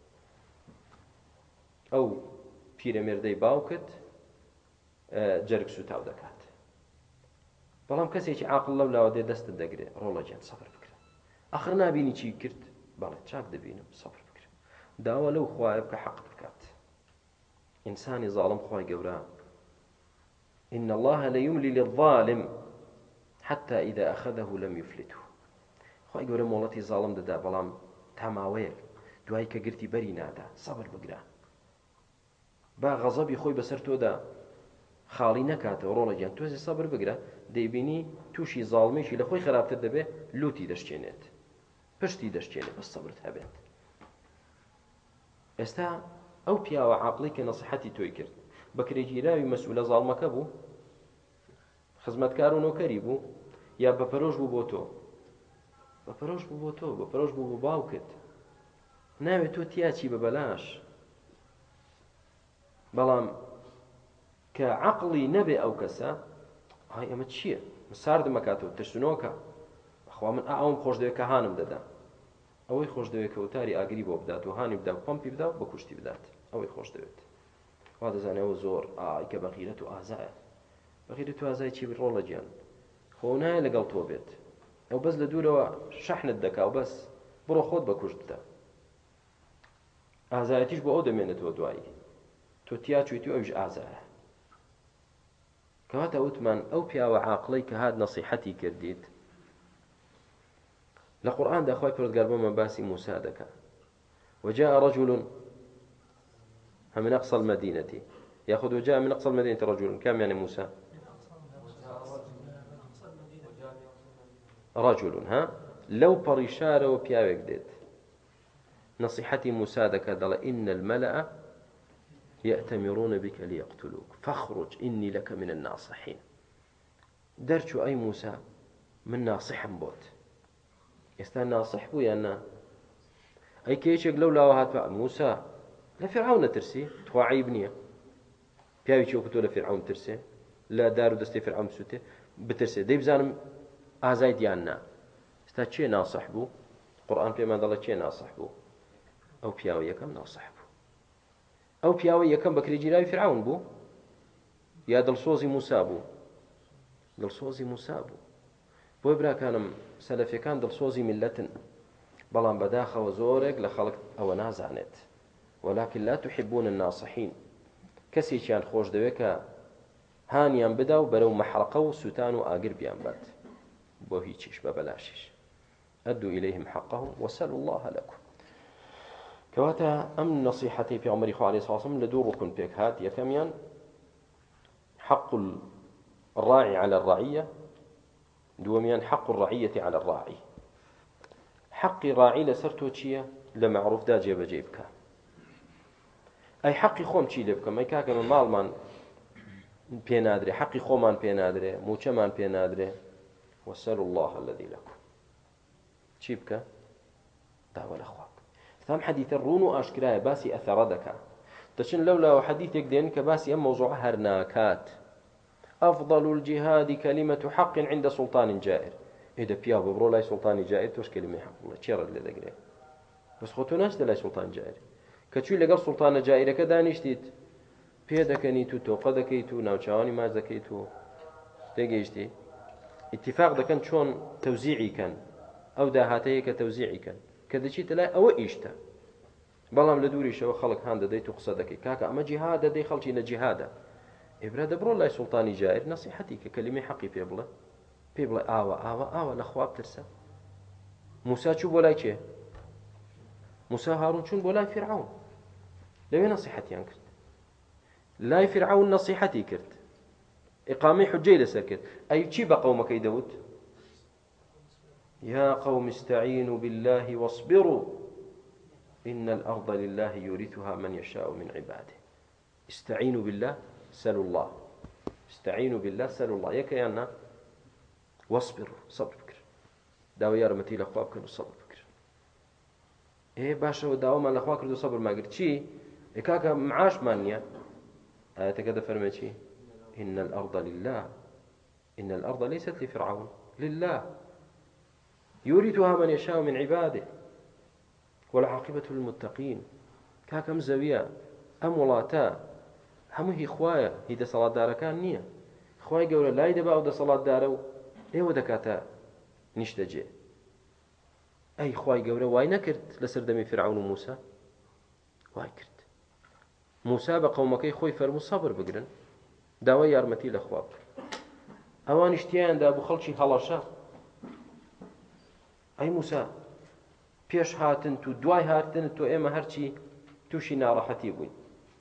ئەو پیرەمێردەی باوکت جەرگ سوتاو دەکات بەڵام کەسێکی عاقڵ لەو لاوە دێ دەستت دەگرێت ڕۆڵە گیان سەبر بکرە ئاخر نابینی چی کرد بەڵێ چاک دەبینم سەبر بکرە داوا لەو خوایە بکە حەقت بکات ئینسانی زاڵم خوای گەورە إن الله ليملي للظالم حتى إذا أخذه لم يفلته خوای گەورە مۆڵەتی زاڵم دەدا بەڵام تا ماوەیەک دوای کە گرتی بەری نادا سەبر بگرە با غەزەبی خۆی بەسەر تۆدا خاڵی نەکاتەوە ڕۆڵە گیان تۆزی سەبر بگرە دەیبینی تووشی زاڵمێکی لە خۆی خراپتر دەبێت لوتی دەشکێنێت پشتی دەشکێنێت بەس سەبرت هەبێت. ئێستا ئەو پیاوە عاقڵی کە نەسیحەتی تۆی کرد بەکرێگیراوی مەسئولە زاڵمەکە بوو، خزمەتکار و نۆکەری بوو، یا بەپەرۆش بوو بۆ تۆ؟ بەپەرۆش بوو بۆ تۆ، بەپەرۆش بوو بۆ باوکت. ناوێت تۆ تیاچی بە بەلاش. بەڵام کە عەقڵی نەبێ ئەو کەسە، ئای ئەمە چییە؟ ساردم ئەکاتەوە، ترسنۆکە، ئەخوا من ئەوم خۆش دەوێت کە هانم دەدا. ئەوەی خۆش دەوێت کە وتاری ئاگری بۆ بدات و هانی بدات و پەمپی بدات و بە کوشتی بدات، ئەوەی خۆش دەوێت. وا دەزانێەوە زۆر کە بەغیرەت و ئازایە. بەغیرەت و ئازای چی ڕۆڵە گیان؟ خۆ نایە لەگەڵ تۆ بێت، ئەو بەس لە دوورەوە شەحنت دەکا و بەس بڕۆ خۆت بە کوشت بدە. ئازایەتیش بۆ ئەو دەمێنێتەوە دوایی، تۆ تیا چویتی و ئەویش ئازایە. کەواتە وتمان ئەو پیاوە عاقڵەی کە هات نەسیحەتی کردیت، لە قورئاندا خوای پەروەردگار بۆمان باسی موسا دەکا. وجاء رجل من أقصى المدينة يأخذ وجاء من أقصى المدينة رجل، كم يعني موسى؟ رجل. ها لو بريشارة وبياوك ديت نصيحتي موسى دكا دل إن الملأ يأتمرون بك ليقتلوك فاخرج إني لك من الناصحين. درجو أي موسى من ناصح بوت يستان ناصح بو يانا أي كيشك لولا وهات موسى لفرعون ترسي تواعي بنية بياوي شوفتو لفرعون ترسي لا دارو دستي فرعون سوتي بترسي دي بزانم ئازای دیاننا. ستا چێ ناسەح بوو؟ قورئان پێمان دەڵێت چێ ناسەح بوو؟ ئەو پیاوە یەکەم ناسەح بوو. ئەو پیاوە یەکەم بەکرێگیراوی فرعون بوو یا دڵسۆزی موسا بوو؟ دڵسۆزی موسا بوو. بۆی براکانم سەلەفیەکان دڵسۆزی میلەتن، بەڵام بەداخەوە زۆرێک لە خەڵک ئەوە نازانێت. ولكن لا تحبون الناصحين. کەسێکیان خۆش دەوێت کە هانیان بدا و بەرەو مەحرەقە و سوتان و ئاگر بیان بات بۆ هیچیش بە بەلاشیش. ئەدوا إليهم حقهم وسلوا الله لكم. کەواتە ئەم نەسیحەتەی پێغەمبەری خوا عەلەیهی سڵام لە دوو ڕوکن پێک هات. یەکەمیان حق الراعي على الرعية، دووەمیان حق الرعية على الراعي. حقی ڕاعی لەسەر تۆ چییە؟ لە معروفدا جێبەجێ بکە. ئەی حەقی خۆم چی لێ بکەم؟ ئەی کاکە من ماڵمان پێ نادرێ، حەقی خۆمان پێ نادرێ، موچەمان پێ نادرێ. وسلوا الله الذي لكم. چی بکە؟ داوا لە خوا بکە. ئەم حەدیثە ڕوون و ئاشکرایە، باسی ئەثەرە دەکا. دەچن لەولاوە حەدیثێک دێن کە باسی ئەم مەوزوعە هەر ناکات. أفضل الجهاد كلمة حق عند سلطان جائر. إذا بيا ببرو لاي سلطان جائر توش كلمة حق الله تشير اللي دقري بس خطو ناس لاي سلطان جائر كتشوي لقر سلطان جائر كذا نشتيت بيدا كنيتو توقع ذكيتو ناوشاني ما ذكيتو تيجيشتي اتفاق ده كان شون توزيعي كان أو داهاتي كتوزيعي كان كذا شيء تلا أو إيشتا بلام لدوري شو خلق هاندا ديتو قصدك كاكا أما جهاد دي خلشي نجهادا إبرا دبرو لاي سلطاني جائر نصيحتي ككلمة حقي بيبلا بيبلا آوا لخواب ترسا. موسى شو بولاي چه؟ موسى هارون شون بولاي فرعون. لوي نصيحتي أنكرت لاي فرعون نصيحتي كرت إقامي حجي لسكت. أي شي بقومك يدود؟ يا قوم استعينوا بالله واصبروا إن الأرض لله يورثها من يشاء من عباده. استعينوا بالله سلوا الله. استعينوا بالله سلوا الله. يكيانا واصبروا صبر بكر داو يارمتي لأخواب كنو صبر بكر. إيه باشا وداو ما لأخواب كنو صبر ما قلت شي إكاكا معاش مانيا آياتك هذا فرمي شي إن الأرض لله إن الأرض ليست لفرعون لله يورثها من يشاء من عباده والعاقبة للمتقين. كاكا مزويا أم ولاتا همو هي خوايا هي دا صلاة دارا كان نية خوايا قولا لا يدبا أو دا صلاة دارا ئێوە دەکاتە نیشتەجێ. ئەی خوای گەورە وای نەکرد لەسەر دەمی فرعون و موسا؟ وای کرد. موسا بە قەومەکەی خۆی فەرموو سەبر بگرن، داوای یارمەتی لە خوا بکرد. ئەوان نیشتیاندا بوو خەڵکی هەڵەشە. ئەی موسا پێش هاتن و دوای هاتن تۆ ئێمە هەرچی تووشی ناڕەحەتی بووین.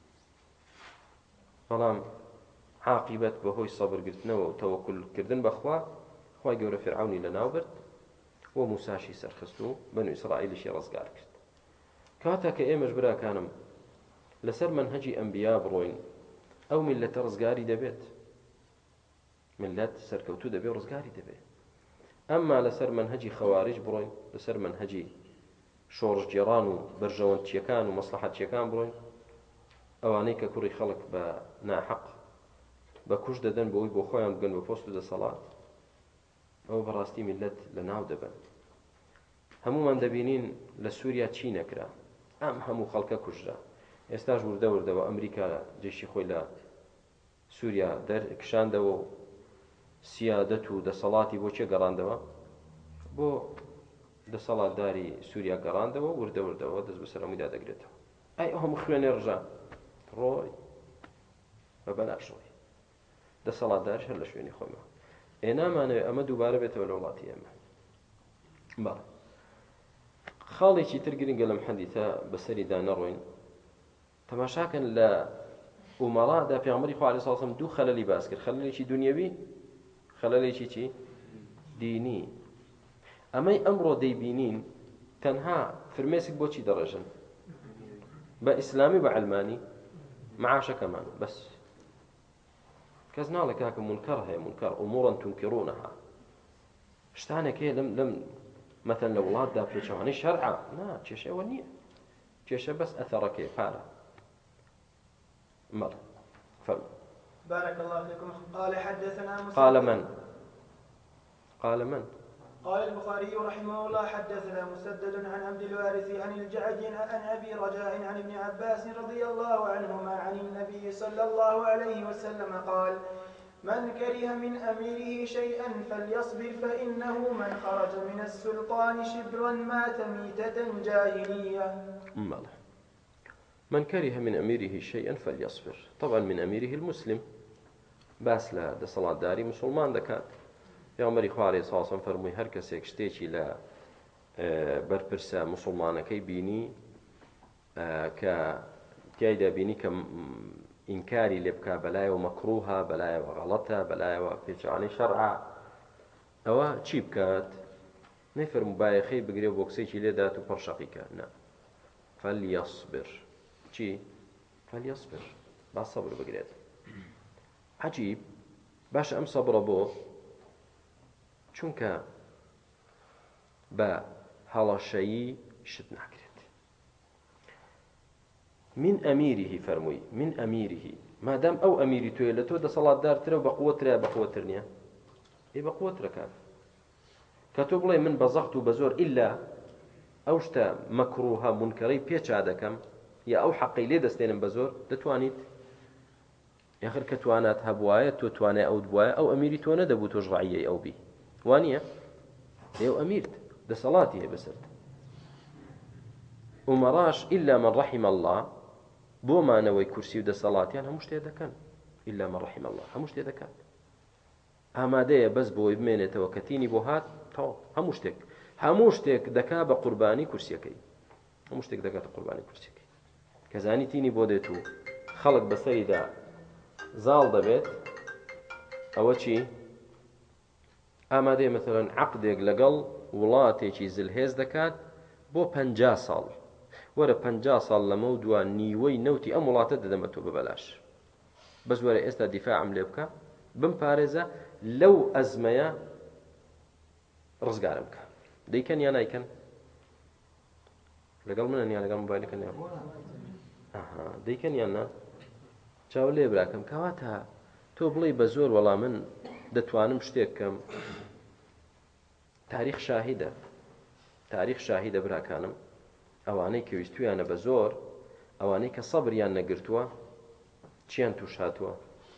بەڵام عاقبەت بەهۆی سەبرگرتنەوە و تەوەکولکردن بەخوا خوای گەورە فرعونی لەناو برد و موساشی سەرخست و بەنو ئیسرائیلیشی ڕزگار کرد. کاتە کە ئێمەش براکانم لەسەر منهەجی ئەنبیا بڕۆین ئەو میلەتە ڕزگاری دەبێت، میلەت سەرکەوتوو دەبێت ڕزگاری دەبێت. ئەمما لەسەر منهەجی خەواریج بڕۆین، لەسەر منهەجی شۆڕژگێڕان و بەرژەوەندچیەکان و مەسلحەتچیەکان بڕۆین، ئەوانەی کە کوڕی خەڵک بە ناحەق بە کوش دەدەن بۆی بۆ خۆیان بگەن بە پۆست و دەسەڵات، ئەوە بەڕاستی میلەت لە ناو دەبن. هەمومان دەبینین لە سووریا چی نەکرا، ئەم هەموو خەڵکە کوژرا. ئێستاش وردە وردەوە ئەمریکا جێشی خۆی لە سووریا دەرکشاندەوە و سیادەت و دەسەڵاتی بۆ چێ گەڕاندەوە؟ بۆ دەسەڵاتداری سووریا گەڕاندەوە، وردە وردەوە دەست بەسەر هەموویدا دەگرێتەوە. ئەی ئەو هەموو خوێنێ ڕژا ڕۆی بە بەلاشڕۆی دەسەڵاتداریش هەر لە شوێنی خۆیمەوە. نامانەوێت ئەمە دووبارە بێتەوە لە وڵاتی ئێمە. بەڵێ خاڵێکی تر گرنگە لەم حەدیثە بەسەریدا نەڕۆین. تەماشاکەن لە ئومەڕادا پێغەمبەری خوا عەلەیهی سڵاو وسەلام دوو خەلەلی باس کرد، خەلەلێکی دونیەوی، خەلەلێکی چی؟ دینی. ئەمەی ئەمڕۆ دەیبینین تەنها فرمێسک بۆچی دەڕێژن؟ بە ئیسلامی بە عەلمانی معاشەکەمان بەس. کەس ناڵێ کاکە منکەر هەیە، منکەر ئوموڕەن تونکیڕونەها، شتانێک هەیە لەم مەتەن لە وڵاتدا پێچەوانەی شەرعە، نا کێشەوە نییە، کێشە بەس ئەثەرەکەی پارە. مەڵێ فەرموو. بارك الله فيكم. قال حدثنا مسدد. قال من؟ قال البخاري رحمه الله حدثنا مسدد عن عبد الوارث عن الجعد عن أبي رجاء عن ابن عباس رضي الله عنهما عن النبي صلى الله عليه وسلم قال: من كره من أميره شيئا فليصبر فإنه من خرج من السلطان شبرا مات ميتة جاهلية. من كره من أميره شيئا فليصبر. طبعا من أميره المسلم، باس لا دەسەڵات داری مسلمان دەکات. پێغەمبەری خوا عەلەیهی سڵاو وسەلام فەرمووی هەر کەسێک شتێکی لە بەرپرسە مسلمانەکەی بینی کە تیایدا بینی کە ئینکاری لێ بکا، بەلایەوە مەکروهە، بەلایەوە غەڵەتە، بەلایەوە پێچەوانەی شەرعە، ئەوە چی بکات؟ نەیفەرموو بایەخەی بگرێ و بۆ کسێکی لێدات و پڕشەقیکە، نا، فەلیەصبر. چی؟ فەلیەصبر، با سەبر بگرێت. عەجیب، باشە ئەم سەبرە بۆ؟ چونکە بە هەڵەشەیی شت ناکرێت. من ئەمیریهی فەرمووی، من ئەمیریهی، مادام ئەو ئەمیری تۆیە لە تۆ دەسەڵاتدارترە و بەقووەترە بەقووەتر نییە، بەقووەترە کات کە تۆ بڵێ من بە زەخت و بە زۆر ئیلا ئەو شتە مەکروهە منکەرەی پێچا دەکەم یا ئەو حەقەی لێ دەستێنم بە زۆر، دەتوانیت؟ یاخر کە توانات هەبوایە تۆ توانای ئەوت بوایە ئەو ئەمیری تۆ نەدەبوو تۆش ڕەعیەی ئەو بی، وانییە؟ ئێو ئەمیرت دەسەڵاتی هەیە بەسەرت. ئومەڕاش ئیلا من ڕەحیم الله بۆمانەوەی کورسی و دەسەڵاتیان هەموو شتێ دەکەن، ئیلا من ڕەحیم الله هەموو شتێ دەکات. ئامادەیە بەس بۆی بمێنێتەوە کە تینی بۆ هات تەواو هەموو شتێک دەکا بە قوربانی کورسیەکەی، هەموو شتێک دەکاتە قوربانی کورسیەکەی. کە زانی تینی بۆ دێت و خەڵک بەسەریدا زاڵ دەبێت، ئەوە چی؟ ئامادەیە مەثەڵەن عەقدێک لەگەڵ وڵاتێکی زلهێز دەکات بۆ 50 ساڵ، وەرە 50 ساڵ لەمە و دووە نیوەی نەوتی ئەم وڵاتە دەدەمە تۆ بەبەلاش، بەس وەرە ئێستا دیفاعم لێ بکە، بمپارێزە، لەو ئەزمەیە ڕزگارم بکە. دەیکەن یا نایکەن؟ لەگەڵ منن یا لەگەڵ مۆبایلەکەن؟ دەیکەن یان نا؟ چاو لێ براکەم، کەواتە تۆ بڵێ بە زۆر وەڵا من دەتوانم شتێک بکەم. تاریخ شاهیدە براکانم، ئەوانەی کە ویستویانە بە زۆر، ئەوانەی کە سەبریان نەگرتووە چیان تووش هاتووە؟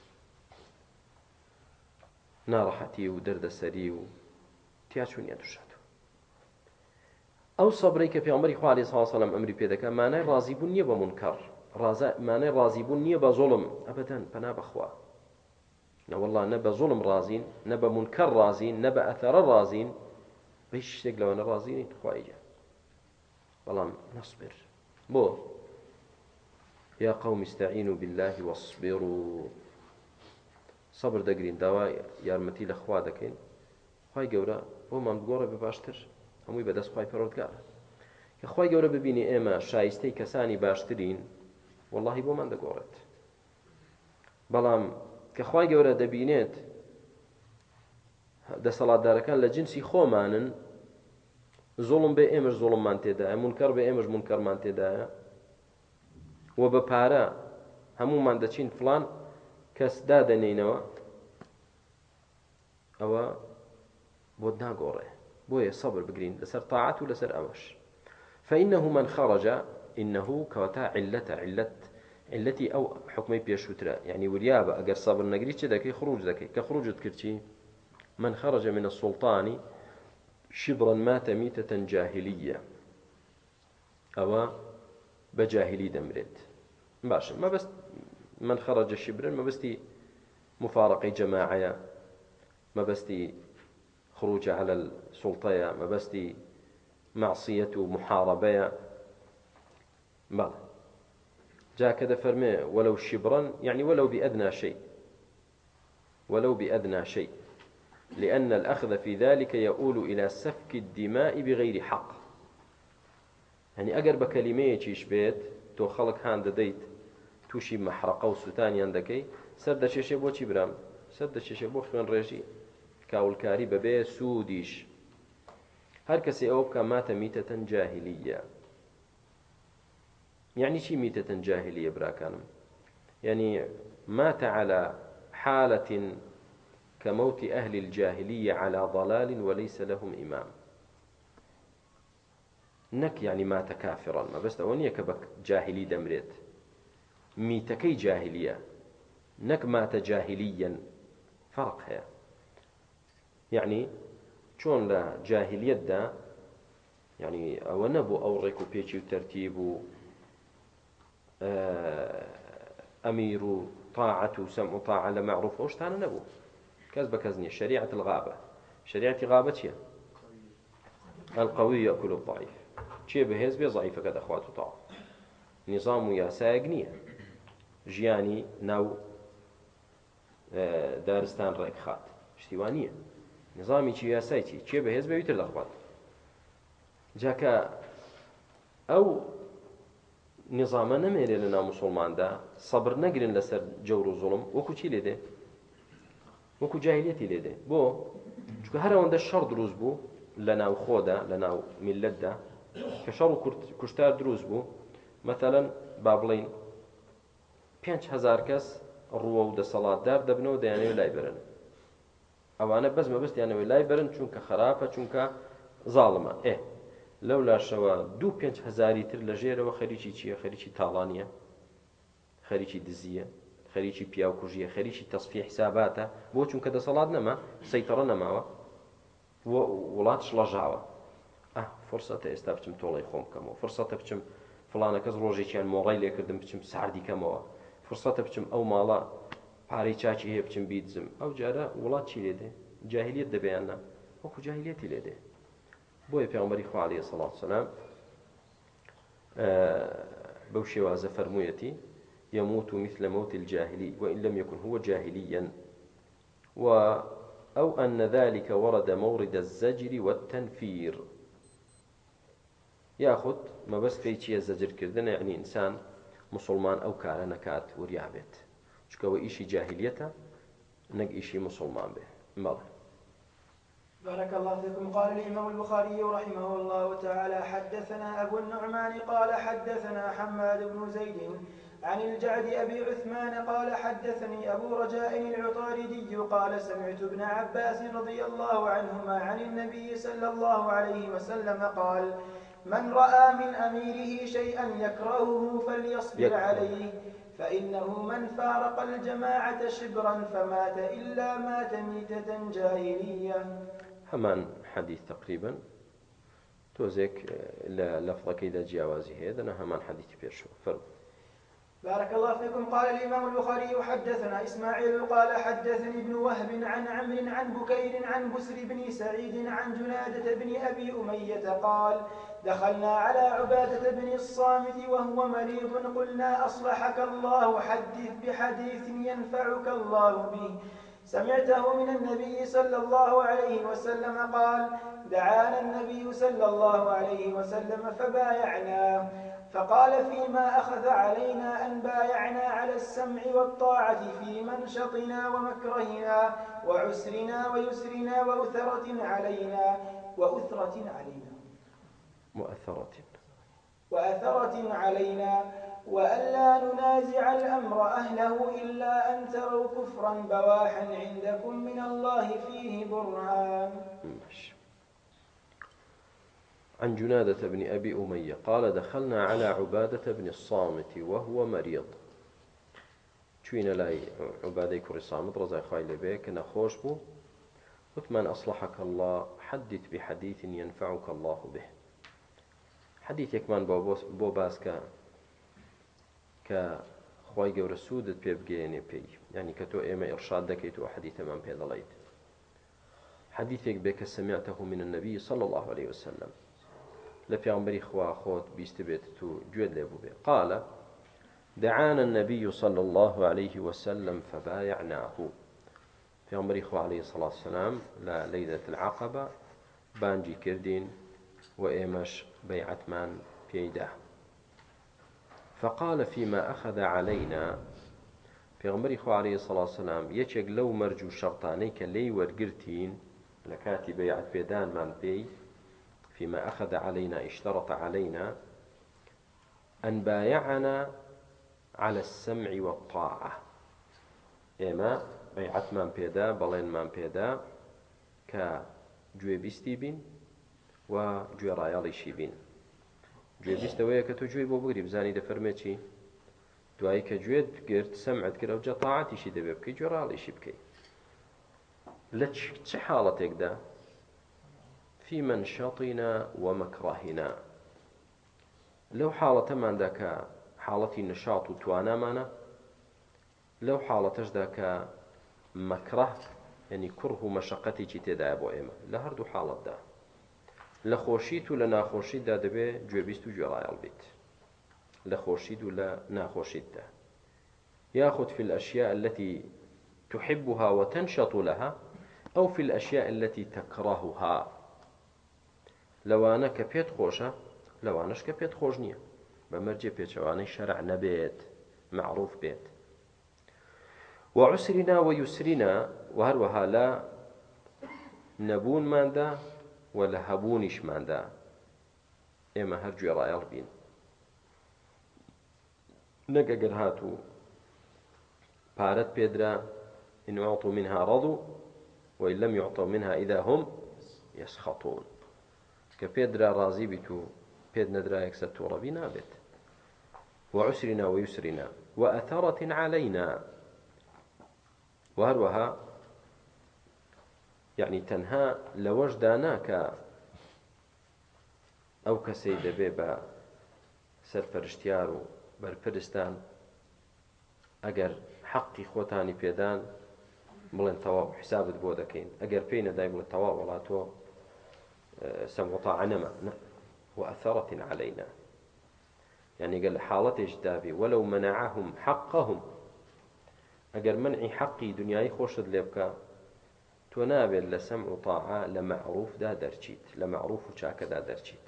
ناڕەحەتی و دەردەسەری و تیاچوونیان تووش هاتووە. ئەو سەبرەی کە پێغەمبەری خوا عەلەیهی سڵاو وسەلام ئەمری پێ دەکات مانای ڕازیبوون نییە بە منکەڕ، مانای ڕازیبوون نییە بە زوڵم، ئەبەدەن، پەنا بەخوا، نەوەڵڵا نە بە زوڵم ڕازین، نە بە منکەڕ ڕازین، نە بە ئەثەرە ڕازین، بە هیچ شتێک لەوەنە ڕازی نین. خوایە بەڵام نەسبر بۆ یا قەوم استەعینوا بالله واصبروا، سەبر دەگرین، داوای یارمەتی لە خوا دەکەین. خوای گەورە بۆمان بگۆڕێ بە باشتر، هەمووی بەدەست خوای پەروەردگارە. کە خوای گەورە ببینی ئێمە شایستەی کەسانی باشترین، وەڵڵاهی بۆمان دەگۆڕێت. بەڵام کە خوای گەورە دەبینێت دەسەڵاتدارەکان لە جنسی خۆمانن، زوڵم بێ ئێمەش زوڵممان تێدایە، مونکەر بێ ئێمەش مونکەرمان تێدایە، و بە پارە هەمومان دەچین فڵان کەس دادەنێینەوە، ئەوە بۆت ناگۆڕێ. بۆیە سەبر بگرین لەسەر تاعات و لەسەر ئەوەش. فإنه من خرج إنه كواتا علتي أو حكمي بيشوترا، يعني وريابة أجر صبر نجري كذا كي خروج ذكي كخروج كرتي. من خرج من السلطان شبرا مات ميتة جاهلية، أو بجاهلي دمرت باشا. ما بس من خرج شبرا، ما بستي مفارقة جماعية، ما بستي خروج على السلطة، ما بستي معصية ومحاربة. بلى جاء كذا فرمي ولو شبرا، يعني ولو بأدنى شيء، ولو بأدنى شيء، لأن الأخذ في ذلك يؤول إلى سفك الدماء بغير حق. يعني أجر بكلمة تشيش بيت تو خلق هاند ديت توشي محرقة وستان يندكي سرد شيء بو تشبرام، سرد شيء بو خوان رجي كاولكاري ببي سوديش. هر كسي أوبك مات ميتة جاهلية. يعني شي ميتة جاهلية براكانم؟ يعني مات على حالة كموت أهل الجاهلية على ضلال وليس لهم إمام. نك يعني مات كافرا، ما بس أونية كبك جاهلي دمرت، ميتكي جاهلية، نك مات جاهليا، فرق هي. يعني شون لا جاهلية دا يعني أو نبو أو ريكو بيتشي وترتيب أمير طاعة وسمع طاعة لمعروف وشتانا نبو كذب كذنية. شريعة الغابة، شريعة غابتها القوي يأكل الضعيف، شيء بهز بي ضعيفة كذا أخوات وطاعة. نظام ياساقنية جياني ناو دارستان ريكخات اشتوانية نظامي شي ياسايتي شيء بهز بي يتر الأخوات. جاكا أو نظام نميري لنا مسلمان دا صبر نقرن لسر جور وظلم وكو چي لده وكو جاهليتي لده بو چونکە هەر ئەوەندە شەڕ دروست بوو لە ناو خۆدا لە ناو میلەتدا کە شەڕ و کوشتار دروست بوو. مەتەلەن با بڵین 5,000 کەس ڕووە و دەسەڵاتدار دەبنەوە دەیانەوێت لای بەرن. ئەوانە بەس مەبەست یانەوەی لای بەرن چونکە خراپە، چونکە زاڵمە. لەو لاشەوە 2-5,000 تر لە ژێرەوە خەریکی چییە؟ خەریکی تاڵانیە، خەریکی دزیە، خەریکی پیاوکوژیە، خەریکی تەصفیە حساباتە. بۆ چونکە دەسەڵات نەما، سەیطرە نەماوە، وڵات شڵەژاوە. فرسەتە ئێستا بچم تۆڵەی خۆم بکەمەوە، فرسەتە بچم فڵانە کەس ڕۆژێکیان مۆڵای لێکردم بچم ساردی کەمەوە، فرسەتە بچم ئەو ماڵە پارەی چاچی هەیە بچم بیدزم. ئەو جارە وڵات چی لێدێ؟ جاهلیەت دەبێیاننا، وەکو جاهلیەتی لێدێ. بۆیە پێغەمبەری خوا عەلەیهی سەڵات وسەلام بەو شێوازە فەرموویەتی يموت مثل موت الجاهلي وإن لم يكن هو جاهليا، أو أن ذلك ورد مورد الزجر والتنفير. ياخذ ما بس في شيء الزجر كردنا، يعني إنسان مسلمان أو كان نكات وريابت شكو إشي جاهليته نق إشي مسلمان به ماله. بارك الله فيكم. قال الإمام البخاري رحمه الله تعالى حدثنا أبو النعمان قال حدثنا حماد بن زيد عن الجعد أبي عثمان قال حدثني أبو رجاء العطاردي قال سمعت ابن عباس رضي الله عنهما عن النبي صلى الله عليه وسلم قال من رأى من أميره شيئا يكرهه فليصبر عليه، فإنه من فارق الجماعة شبرا فمات إلا مات ميتة جاهلية. همان حديث تقريبا توزيك لفظك إذا جاوازي هذا همان حديث بيرشو فرق. بارك الله فيكم. قال الإمام البخاري حدثنا إسماعيل قال حدثني ابن وهب عن عمرو عن بكير عن بسر بن سعيد عن جنادة بن أبي أمية قال دخلنا على عبادة بن الصامت وهو مريض قلنا أصلحك الله حدث بحديث ينفعك الله به سمعته من النبي صلى الله عليه وسلم قال دعانا النبي صلى الله عليه وسلم فبايعناه فقال فيما أخذ علينا أن بايعنا على السمع والطاعة في منشطنا ومكرهنا وعسرنا ويسرنا وأثرة علينا وألا ننازع الأمر أهله إلا أن تروا كفرا بواحا عندكم من الله فيه برهان. عن جنادة بن أبي أمية قال دخلنا على عبادة بن الصامت وهو مريض. چوینە لای عوبادەی کوڕی سامت ڕزای خوای لێبێ کە نەخۆش بوو وتمان أصلحك الله حدث بحديث ينفعك الله به. حديثێکمان بۆ باسکە کە خوای گەورە سوودت پێ بگەێنێ پێی، یعنی کە تۆ ئێمە ئێرشاد دەکەیت و حدیثەمان پێ دەڵێیت. حديثێک بێ کە سمعته من النبي صلى الله عليه وسلم لە پێغەمبەری خوا خۆت بیست بێت و گوێت لێ بوو بێ. قال دعانا النبي صلى الله عليه وسلم فبايعناه. پێغەمبەری خوا عليه الصلاة والسلام لە لەیلة العقبة بانجی کردین و ئێمەش بەیعەتمان پێیدا. فقال فيما أخذ علينا پێغەمبەری خوا عليه الصلاة والسلام یەکێک لەو مەرج و شەڕتانەی کە لێی وەرگرتین لە کاتی بەیعەت پێدانمان پێی فيما أخذ علينا اشترط علينا أن بايعنا على السمع والطاعة. إما بيعتمان بيدا بلينمان بيدا كجوي بيستي بين وجوي راياليشي بين. جوي بيستوية كتو بو بغري بزاني دفرمي چي دوائي كجوي قرت سمعت كرا وجا طاعتي شي دبي بكي جوي راياليشي بكي. لچ حالتك دا في منشطنا ومكرهنا. لو حالة من ذاك حالتي نشاط وتوانا مانا، لو حالتش ذاك مكره يعني كره مشقتي تدا ابو ايما لهردو حالت دا لخوشيت ولا ناخوشيت دا دبي جوبيستو جراي البيت لخوشيت ولا ناخوشيت دا ياخذ في الاشياء التي تحبها وتنشط لها او في الاشياء التي تكرهها. لەوانە کە پێت خۆشە لەوانەش کە پێت خۆش نییە بەمەرجێ پێچەوانەی شەرع نەبێت معروف بێت. وعسرنا ويسرنا وهروەها لە نەبوونماندا و لە هەبوونیشماندا ئێمە هەر گوێ ڕایەڵ بین. نەک ئەگەر هاتوو پارەت پێدرا إن أعطوا منها رضوا وإن لم يعطوا منها إذا هم يسخطون. کە پێدرا ڕازی بیت و پێت نەدرا یەکسەر تووڕەبی نابێت. وعسرنا ويسرنا وأثرة علينا وهروها يعني تەنها لەوەشدا ناکە ئەو کەسەی دەبێ بە سەرپەرشتیار و بەرپرستان ئەگەر حەقی خۆتانی پێدان بڵێن تەواو حسابت بۆ دەکەین، ئەگەر پێی نەدای بڵێن تەواو وڵات تۆ سمع وطاعة نما وأثرة علينا. يعني قال حالتش دابي ولو منعهم حقهم أجر منعي حقي دنياي خوشد ليبكا تنابل لسمع وطاعة لمعروف دا درجيت لمعروف وشاك دا درجيت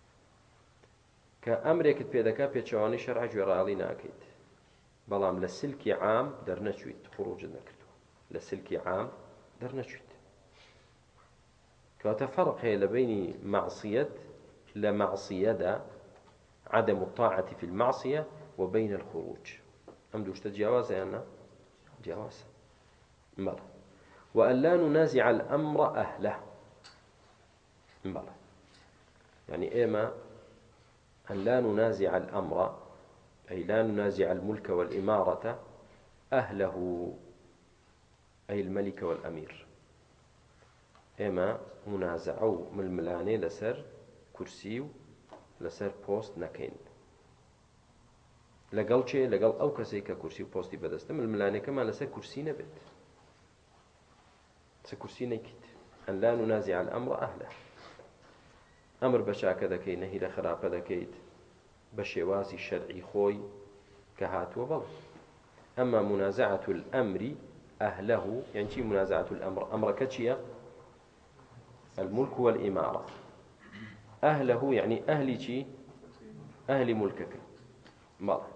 كأمريك بيدكا بيتشواني شرع جرالي ناكيد بلام لسلكي عام درنشويت خروج نكرتو لسلكي عام درنشويت. كتفرق هي بين معصية لمعصية عدم الطاعة في المعصية وبين الخروج. أم دوش تجاوز يعني جواز مر وأن لا ننازع الأمر أهله مر يعني إما أن لا ننازع الأمر أي لا ننازع الملك والإمارة أهله أي الملك والأمير. إما منازعة ململاني لسر كرسي لسر بوست نكين لقل شيء لقل أو كسي ككرسي وبوستي بدست ململاني كما لسر كرسي نبت سكرسي نكت أن لا ننازع الأمر أهله. أمر بشاك ذكي نهي لخراب ذكيت بشوازي الشرعي خوي كهات وبل. أما منازعة الأمر أهله يعني شي منازعة الأمر أمر كتشيا الملك والإمارة أهله يعني أهلي شي ئەهلی مولکەکە بەڵێ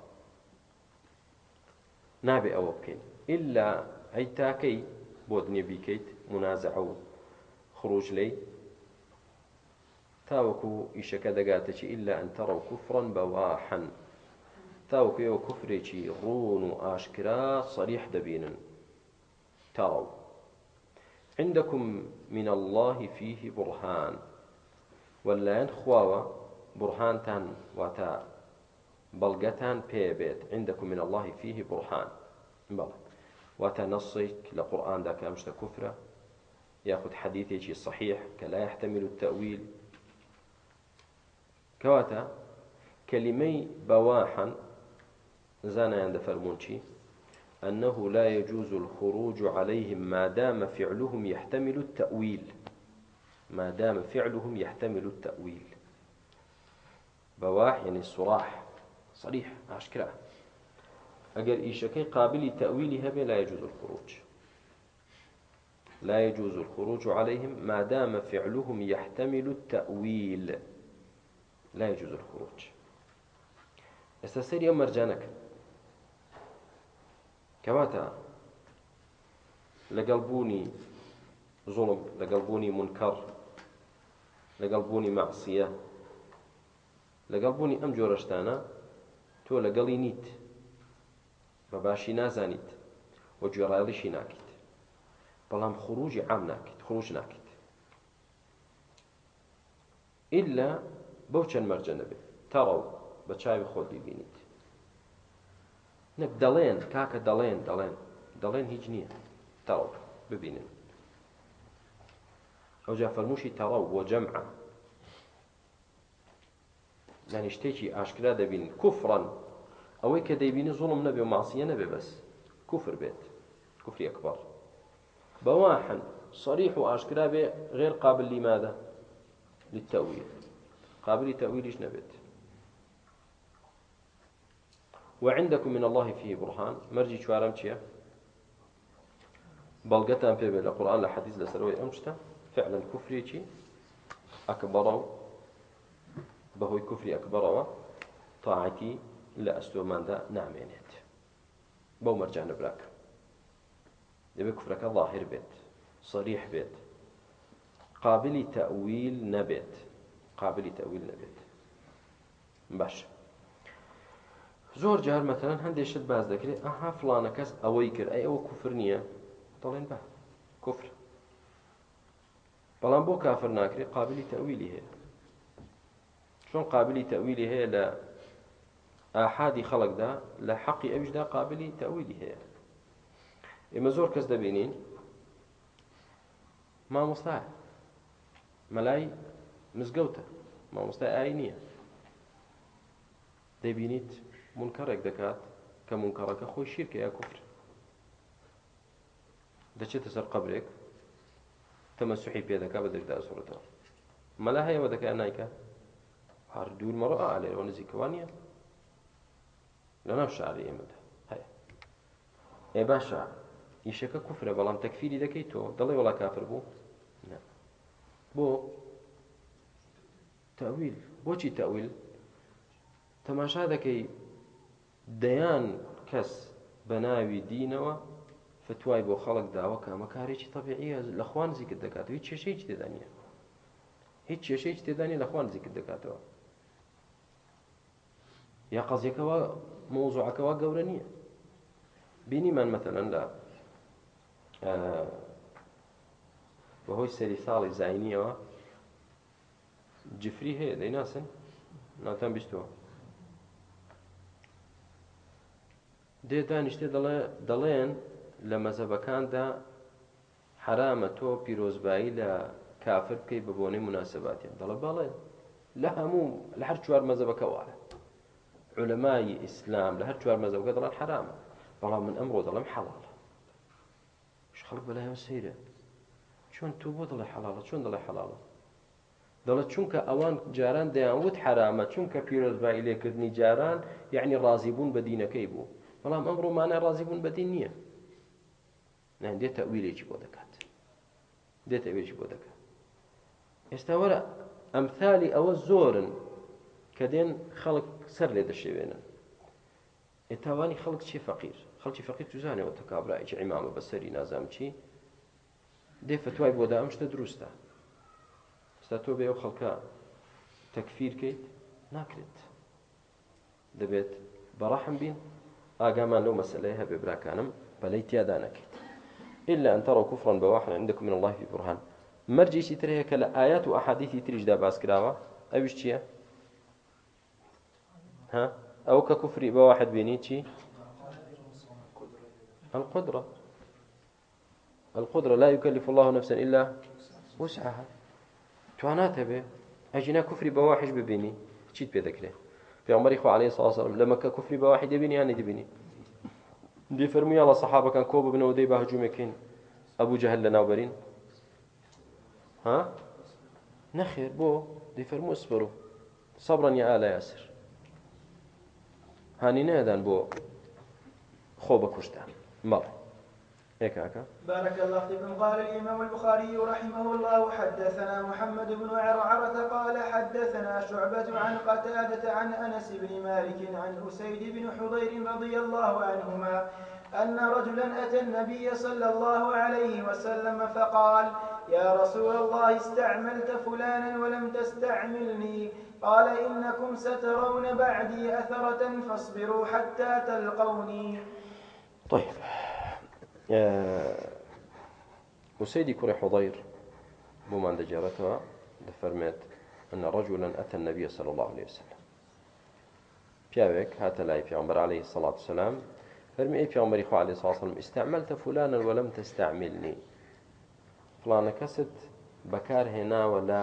نابێ ئەوە بکەین ئیلا ئەی تاکەی بۆ دنیا بیکەیت منازعە و خروج لێی تاوەکو ئیشەکە دەگاتە چی ئیلا ئەن تەڕەو کوفڕەن بەواحەن تاوەکو ئێوە کوفرێکی ڕوون و ئاشکرا صەریح دەبینن تەڕەو عندكم من الله فيه برهان وەلایەن خواوە برهانتان واتە بەڵگەتان پێبێت عندكم من الله فيه برهان بەڵێ واتە نەسێک لە قورئاندا کە ئەم شتە کوفرە یاخود حەدیثێکی صحیح کە لا يحتمل التأويل کەواتە کەلیمەی بەواحا زانایان دەفەرمون چی أنه لا يجوز الخروج عليهم ما دام فعلهم يحتمل التأويل ما دام فعلهم يحتمل التأويل بواح يعني صراح صريح أشكرا أجر إيشكي قابل تأويلها لا يجوز الخروج لا يجوز الخروج عليهم ما دام فعلهم يحتمل التأويل لا يجوز الخروج استسير يوم مرجانك كواتا لقلبوني ظلم لقلبوني منكر لقلبوني معصية لقلبوني أم جورشتانا تو لقلي نيت بباشي نازانيت وجراليشي ناكت بلام خروجي عام ناكت خروج ناكت إلا بوشن مرجن به تروا بچاوي خود ببينيت نك دلين كاكا دلين هيج نية تروا ببينن أو جا فرموشي تروا وجمعا يعني شتيكي أشكرا دبين كفرا أو كديبين ظلم نبي ومعصية نبي بس كفر بيت كفر أكبر بواحا صريح وأشكرا بي غير قابل لماذا للتأويل قابل للتأويل إيش نبت وعندكم من الله فيه برهان مرجي شوارم چيا بلغتان في القرآن لحديث لسروي أمشتا فعلا كفري چي أكبروا بهوي كفري أكبروا طاعتي لا أستومان دا نعمينيت بو مرجع نبراك يبقى كفرك ظاهر بيت صريح بيت قابل تأويل نبيت باش زۆر جار مەتەلەن هەندێک شت باز دەکرێت ئەها فڵانە کەس ئەوەی کرد ئەی ئەوە کوفر نییە دەڵێن بە کوفر بەڵام بۆ کافر ناکرێت قابلی تەویلی هەیە چۆن قابلی تەویلی هەیە لە ئاحادی خەڵکدا لە حەقی ئەویشدا قابلی تەویلی هەیە ئێمە زۆر کەس دەبینین مامۆستایە مەلای مزگەوتە مامۆستای ئاین نییە دەبینیت منکەڕێک دەکات کە منکەڕەکە خۆی شیرکە یا کوفر دەچێتە سەر قەبرێک تەمەسوحی پێ دەکات بە دەردا ئەسوڕێتەوە مەلا هەیەوە دەکات نایکە هەر دوور مەڕۆ ئالێرەوە نزیکەوە نییە لەناو شاری ئێمەدا هەیە ئێ باشە ئیشەکە کوفرە بەڵام تەکفیری دەکەیت تۆ دەڵێ وەڵا کافر بوو بۆ تەویل بۆچی تەویل تەماشا دەکەی دەیان کەس بە ناوی دینەوە فتوای بۆ خەڵک داوە کە ئەمە کارێکی تەبیعیە لە خوا نزیکت دەکاتەوە هیچ کێشەیەکی تێدا نییە هیچ کێشەیەکی تێدا نییە لە خوا نزیکت دەکاتەوە یا قەزیەکەوە مەوزوعەکەوە گەورە نییە بینیمان مەتەلەن لە بەهۆی سەری ساڵی زاینیەوە جفری هەیە دەیناسن ناتان بیستووە دێ دانیشتێ دەڵێن لە مەزهەبەکاندا حرامە تۆ پیرۆزبایی لە کافر بکەی بە بۆنەی مناسەباتیان دەڵێ بەڵێ لە هەموو لە هەر چوار مەزهەبەکە وایە عولەمای ئیسلام لە هەر چوار مەزهەبەکە دەڵێن حرامە بەڵام من ئەمڕۆ دەڵێم حەڵاڵە خەڵک بەلایەوە سەیرە چۆن تۆ بۆ دەڵێ حەڵاڵە چۆن دەڵێ حەڵاڵە دەڵێت چونکە ئەوان جاران دەیانوت حرامە چونکە پیرۆزبایی لێکردنی جاران یعنی ڕازیبوون بە دینەکەی بوو بەڵام ئەمڕۆ مانای ڕازیبوون بە دین نییە دێت تەویلێکی بۆ دەکات ئێستا وەرە ئەمثالی ئەوە زۆرن کە دێن خەڵک سەر لێ دەشێوێنن. ئێتاوانی خەڵک چی فەقیر؟ خەڵکی فەقیر توزانێەوە تەکابرایکی عیمامە بەسەری نازام چی دێ فتوای بۆدا ئەم شتە دروستە. ستا تۆ بێ ئەو خەڵکە تەکفیرکەیت ناکرێت، دەبێت بەڕەحم بین، ئاگامان لەو مەسەلەیە هەبێ براکانم بەلەی تیادا نەکەیت. إلا أن تروا كفرا بواحا عندكم من الله في برهان. مرجي ترى كلا آيات وأحاديث تريج دا باس كراوة أيش تيا ها أو ككفر بواحد بينيتي القدرة لا يكلف الله نفسا إلا وسعها. توانات به أجينا كفر بواحد ببيني تشيت بذكره في عمر إخوة عليه الصلاة والسلام لما ككفر بواحد يبيني أنا يبيني دي فرمي الله صحابة كان كوب بن ودي بهجومكين أبو جهل لنا وبرين ها نخير بو دي فرمو اصبروا صبرا يا آل ياسر هاني نادان بو خوبة كشتان مر هيك هكا. بارك الله فيكم. قال الإمام البخاري رحمه الله حدثنا محمد بن عرعرة قال حدثنا شعبة عن قتادة عن أنس بن مالك عن أسيد بن حضير رضي الله عنهما أن رجلا أتى النبي صلى الله عليه وسلم فقال يا رسول الله استعملت فلانا ولم تستعملني قال إنكم سترون بعدي أثرة فاصبروا حتى تلقوني. طيب أسيد كري حضير بومان دجارتها دفرمت أن رجلا أتى النبي صلى الله عليه وسلم بيابك هات لاي في عمر عليه الصلاة والسلام فرمي أي في عمر عليه الصلاة والسلام استعملت فلانا ولم تستعملني فلانا كست بكار هنا ولا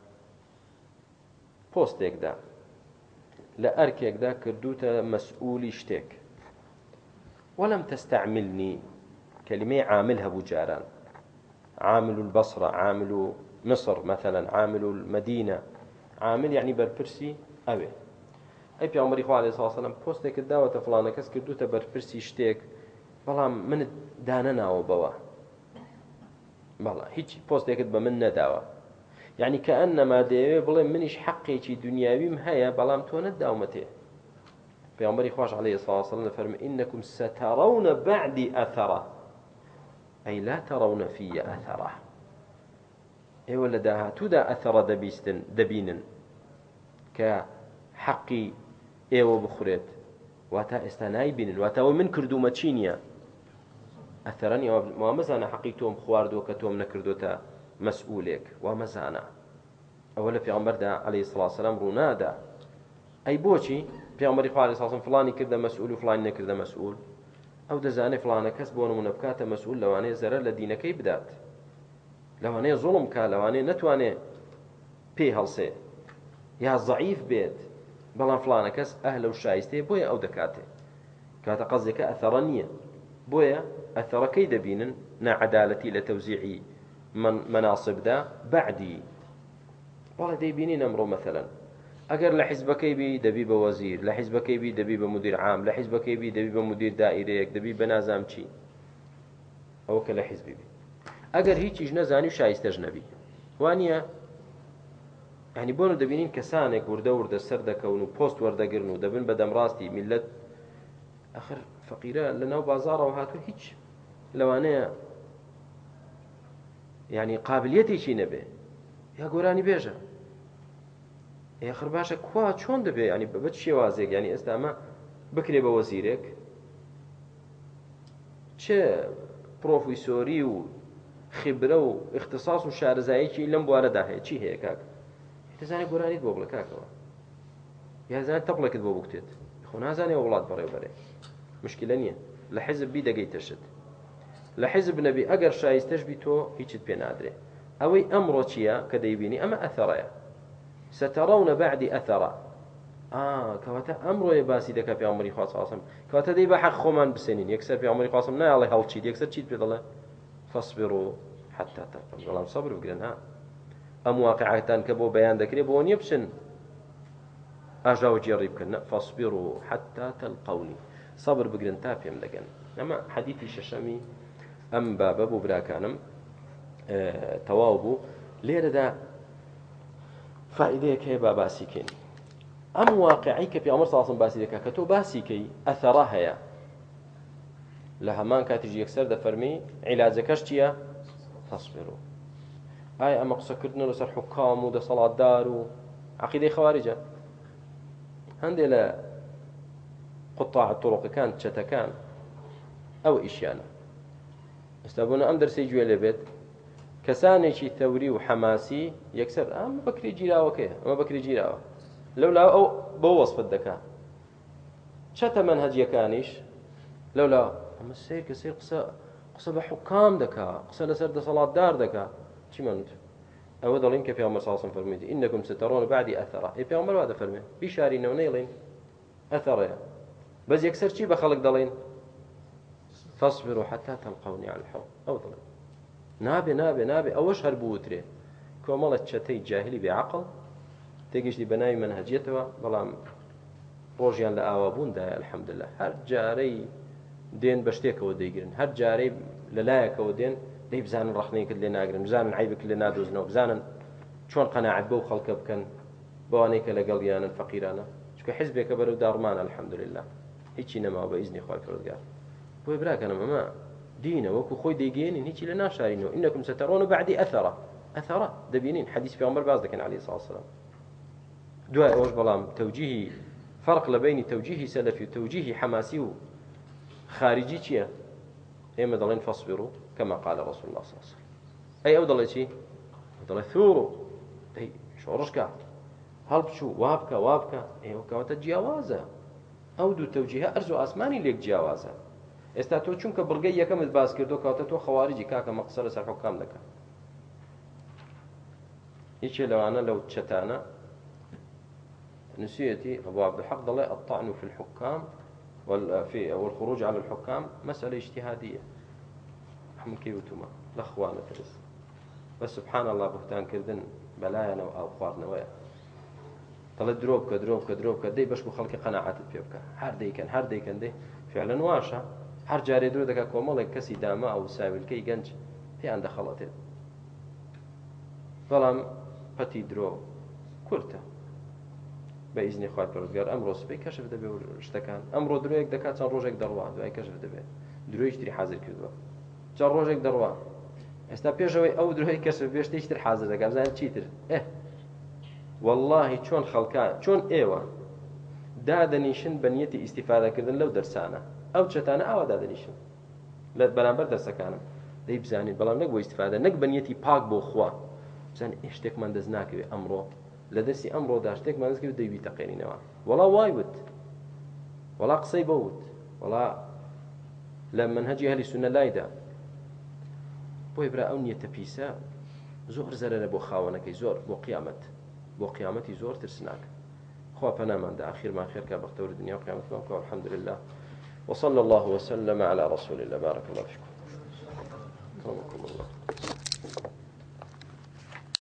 بوستيك دا لا أركيك دا كردوتا مسؤولي شتيك ولم تستعملني كلمة عاملها بجاران عامل البصرة عامل مصر مثلا عامل المدينة عامل يعني بربرسي أبي أي في عمر عليه الصلاة والسلام بوستك الدعوة فلانة كس كردوتا بربرسي شتيك بلام من داننا وبوا بلا هيك بوستك بمن نداوة يعني كأنما ديوي بلا منش حقي شي دنياوي مهيا بلام تونا الداومته في عمر عليه الصلاة والسلام فرمى إنكم سترون بعدي أثره أي لا ترون في أثره أي ولا داها تدا أثر دبينا كحقي أيوة بخريت واتا استناي بينن واتا ومن كردو ماتشينيا أثرني ومزانا حقيقتهم خواردو كتوم نكردوتا مسؤولك ومزانا أولا في عمر دا عليه الصلاة والسلام رونادا أي بوشي في عمر عليه الصلاة والسلام فلاني كردا مسؤول وفلاني نكردا مسؤول أو دزاني فلانة كسب ونمنبكات مسؤول لواني زرر لدينكي بدات لواني ظلم كا لواني نتواني بي هلسي يا ضعيف بيت بلان فلانة كس أهل وشايستي بويا أو دكاتي كاتا قصدك أثرنية بويا أثر كيد بينن نا عدالتي لتوزيعي مناصب دا بعدي والله دي بينين أمره مثلا أجر لحزبكي بي دبيب وزير لحزبكي بي دبيب مدير عام لحزبكي بي دبيب مدير دائريك دبيب نازام شي أو كلا حزبي بي أجر هيك جنزاني وشايست أجنبي وانيا يعني بونو دبينين كسانك ورده سرده كونو بوست ورده قرنو دبن بدم راستي ملت آخر فقيرة لنا بازار وهاتو هيك لوانيا يعني قابليتي شي نبي يا قراني بيجا آخر باشا كوا چۆن دەبێ يعني بەبەت شێوازێک يعني ئێستا ئەمە بکرێ بە وەزیرێک چه پرۆفیسۆری و خبرە و اختصاص و شارەزاییەکی لەم بوارەدا هەیە چی هەیە کاک دەزانێت گۆرانیت بۆ بڵێ کاکەوە یا زانێت تەپڵێکت بۆ بکتێت خۆ نازانێ وڵات بەڕێوەبەرێ مشکلە نییە لە حیزب بی دەگەیتە شت لە حیزب نەبی ئەگەر شایستەش بی تۆ هیچت پێ نادرێ ئەوەی ئەمڕۆ چییە کە دەیبینی ئەمە ئەثەرەیە سترون بعدي أثرا كواتا أمره يباسي دكا في عمري خاص عاصم كواتا دي بحق خومان بسنين يكسر في عمري خاصم نا الله هالشيء يكسر شيء بيضله فاصبروا حتى تلقوا والله صبر بقولنا أم واقعتان كبو بيان ذكري بون يبسن أجاو جريب كنا فاصبروا حتى تلقوني صبر بقولن تافهم لكن أما حديثي ششمي أم بابو براكانم تواوبو ليرة دا فائدەیەک هەیە با باسی کەین ئەم واقعی کە پێغەمبەر صلی الله علیه و سلم باسی دەکات کە تۆ باسی کەی ئەثەرە هەیە لە هەمان کاتیش یەکسەر دەفەرمی عیلاجەکەش چییە؟ فەصبروا. ئایا ئەمە قسەکردنە لەسەر حوکام و دەسەڵاتدار و عەقیدەی خەواریجە؟ هەندێک لە قوطاع الطرقەکان چەتەکان ئەو ئیشیانە. ئێستا بۆنە ئەم دەرسەی گوێ لێ بێت کەسانێکی تەوری و حەماسی یەکسەر ئەمە بەکری جیراوەکەیە، ئەمە بەکری جیراوە، لەولا ئەو بۆ وەسفت دەکات. چەتە مەنهەجیەکانیش لەولا ئەمە سیر کە سیر قسە بە حوکام دەکات، قسە لەسەر دەسەڵاتدار دەکات. چیمەنوت؟ ئەوە دەڵین کە پێغەمبەر صلی الله علیه و سلم فەرموویەتی ئینەکم ستەرون بعدی ئەثەرە. پێغەمبەر وا دەفەرمێ بیشارینەوە نەیڵێن ئەثەرەیە، بەس یەکسەر چی بە خەڵک دەڵێن؟ فاصبروا حتى تلقوني على الحوض. ئەو دڵێ نابێ ئەوەش هەر بووترێ کۆمەڵە چەتەی جاهلی بێعەقڵ تێگەشتی بە ناوی مەنهەجیەتەوە، بەڵام ڕۆژیان لە ئاوابووندایە ئەلحەمدولله. هەر جارەی دێن بە شتێکەوە دەیگرن، هەر جارەی لەلایەکەوە دێن دەی بزانن ڕەخنەیەکت لێ ناگرن، بزانن عیبت لێ نادۆزنەوە، بزانن چۆن قەناعەت بەو خەڵکە بکەن بەوانەی کە لەگەڵیانن فەقیرانە. چونکە حیزبێکە بەرەو داڕمانە ئەلحەمدولله، هیچی نەماوە بە ئیزنی خوای پەروەردگار. بۆی براکەنم ئەمە دینە وەکو خۆی دەیگەێنین، هیچی لە ناشارینەوە. ئینەکم ستەرون بعدی ئەثەرە دەبینین. حەدیث پێغەمبەر باز دەکەن عەلەیهی سڵاو وسەلام. دوای ئەوەش بەڵام تەوجیهی فەرق لە بینی تەوجیهی سەلەفی و تەوجیهی حەماسی و خارجی چییە؟ ئێمە دەڵێن فەصبروا كما قال رسول الله صلى الله عليه وسلم. ئەی ئەو دەڵێ چی؟ دەڵێ ثوروا، دەی شۆڕشکە هەڵبچوو وابکە ئێوە کەواتە جیاوازە. ئەو دوو تەوجیهە ئەرز و ئاسمانی لێک جیاوازە. ئێستا تۆ چونکە بڕگەی یەکەمت باس کردو کەواتە تۆ خەواریجی کاکە مەقسە لەسەر حوکام دەکات. هیچێ لەوانە لەو چەتانە نسيتي أبو عبد الحق ضل الطعن في الحكام والخروج على الحكام مسألة اجتهادية. من كيوتما الأخوان ترس بس سبحان الله بهتان كردن بلاينا أو خوارنا ويا طلع دروبك دي باش بخلق قناعات بيبك هر دي كان دي فعلا واشا هر جاري درو دكا كومالك كسي داما أو ساوي الكي جنج في عند خلطين ظلام بتي درو كورتا بإذن خوای پەروەردگار ئەمڕۆ سبەی کەشف دەبێ و شتەکان ئەمڕۆ درۆیەک دەکات چەند ڕۆژێک دەڕوا دوای کەشف دەبێ درۆیش تری حاضر کردووە چەند ڕۆژێک دەڕوا ئێستا پێشەوەی ئەو درۆی کەشف بێ شتێکی تر حاضر دەکات بزانێت چیتر والله چۆن خەڵکان چۆن ئێوە دادەنیشن بە نیەتی ئیستیفادەکردن لەو دەرسانە ئەو چەتانە ئاوا دادەنیشن لە بەرامبەر دەرسەکانم دەی بزانین بەڵام نەک بۆ ئیستیفادە نەک بە نیەتی پاک بۆ خوا بزانین شتێکمان دەست ناکەوێت ئەمڕۆ لە دەستی ئەمڕۆدا شتێکمان دەست کرد دەیبی تەقێنینەوە وەڵا وای وت وەڵا قسەی بەوت وەڵا لە منهەجی ئەهلی سونە لایدا بۆی برا ئەو نیەتە پیسە زۆر زەرەرە بۆ خاوەنەکەی زۆر بۆ قیامەتی زۆر ترسناکە خوا پەناماندا ئاخیرمان خێرکە بەختەوەری دنیا و قیامەتمان بکەوە الحەمدولله وصلى الله وسلم على رسول الله بارك الله فيكم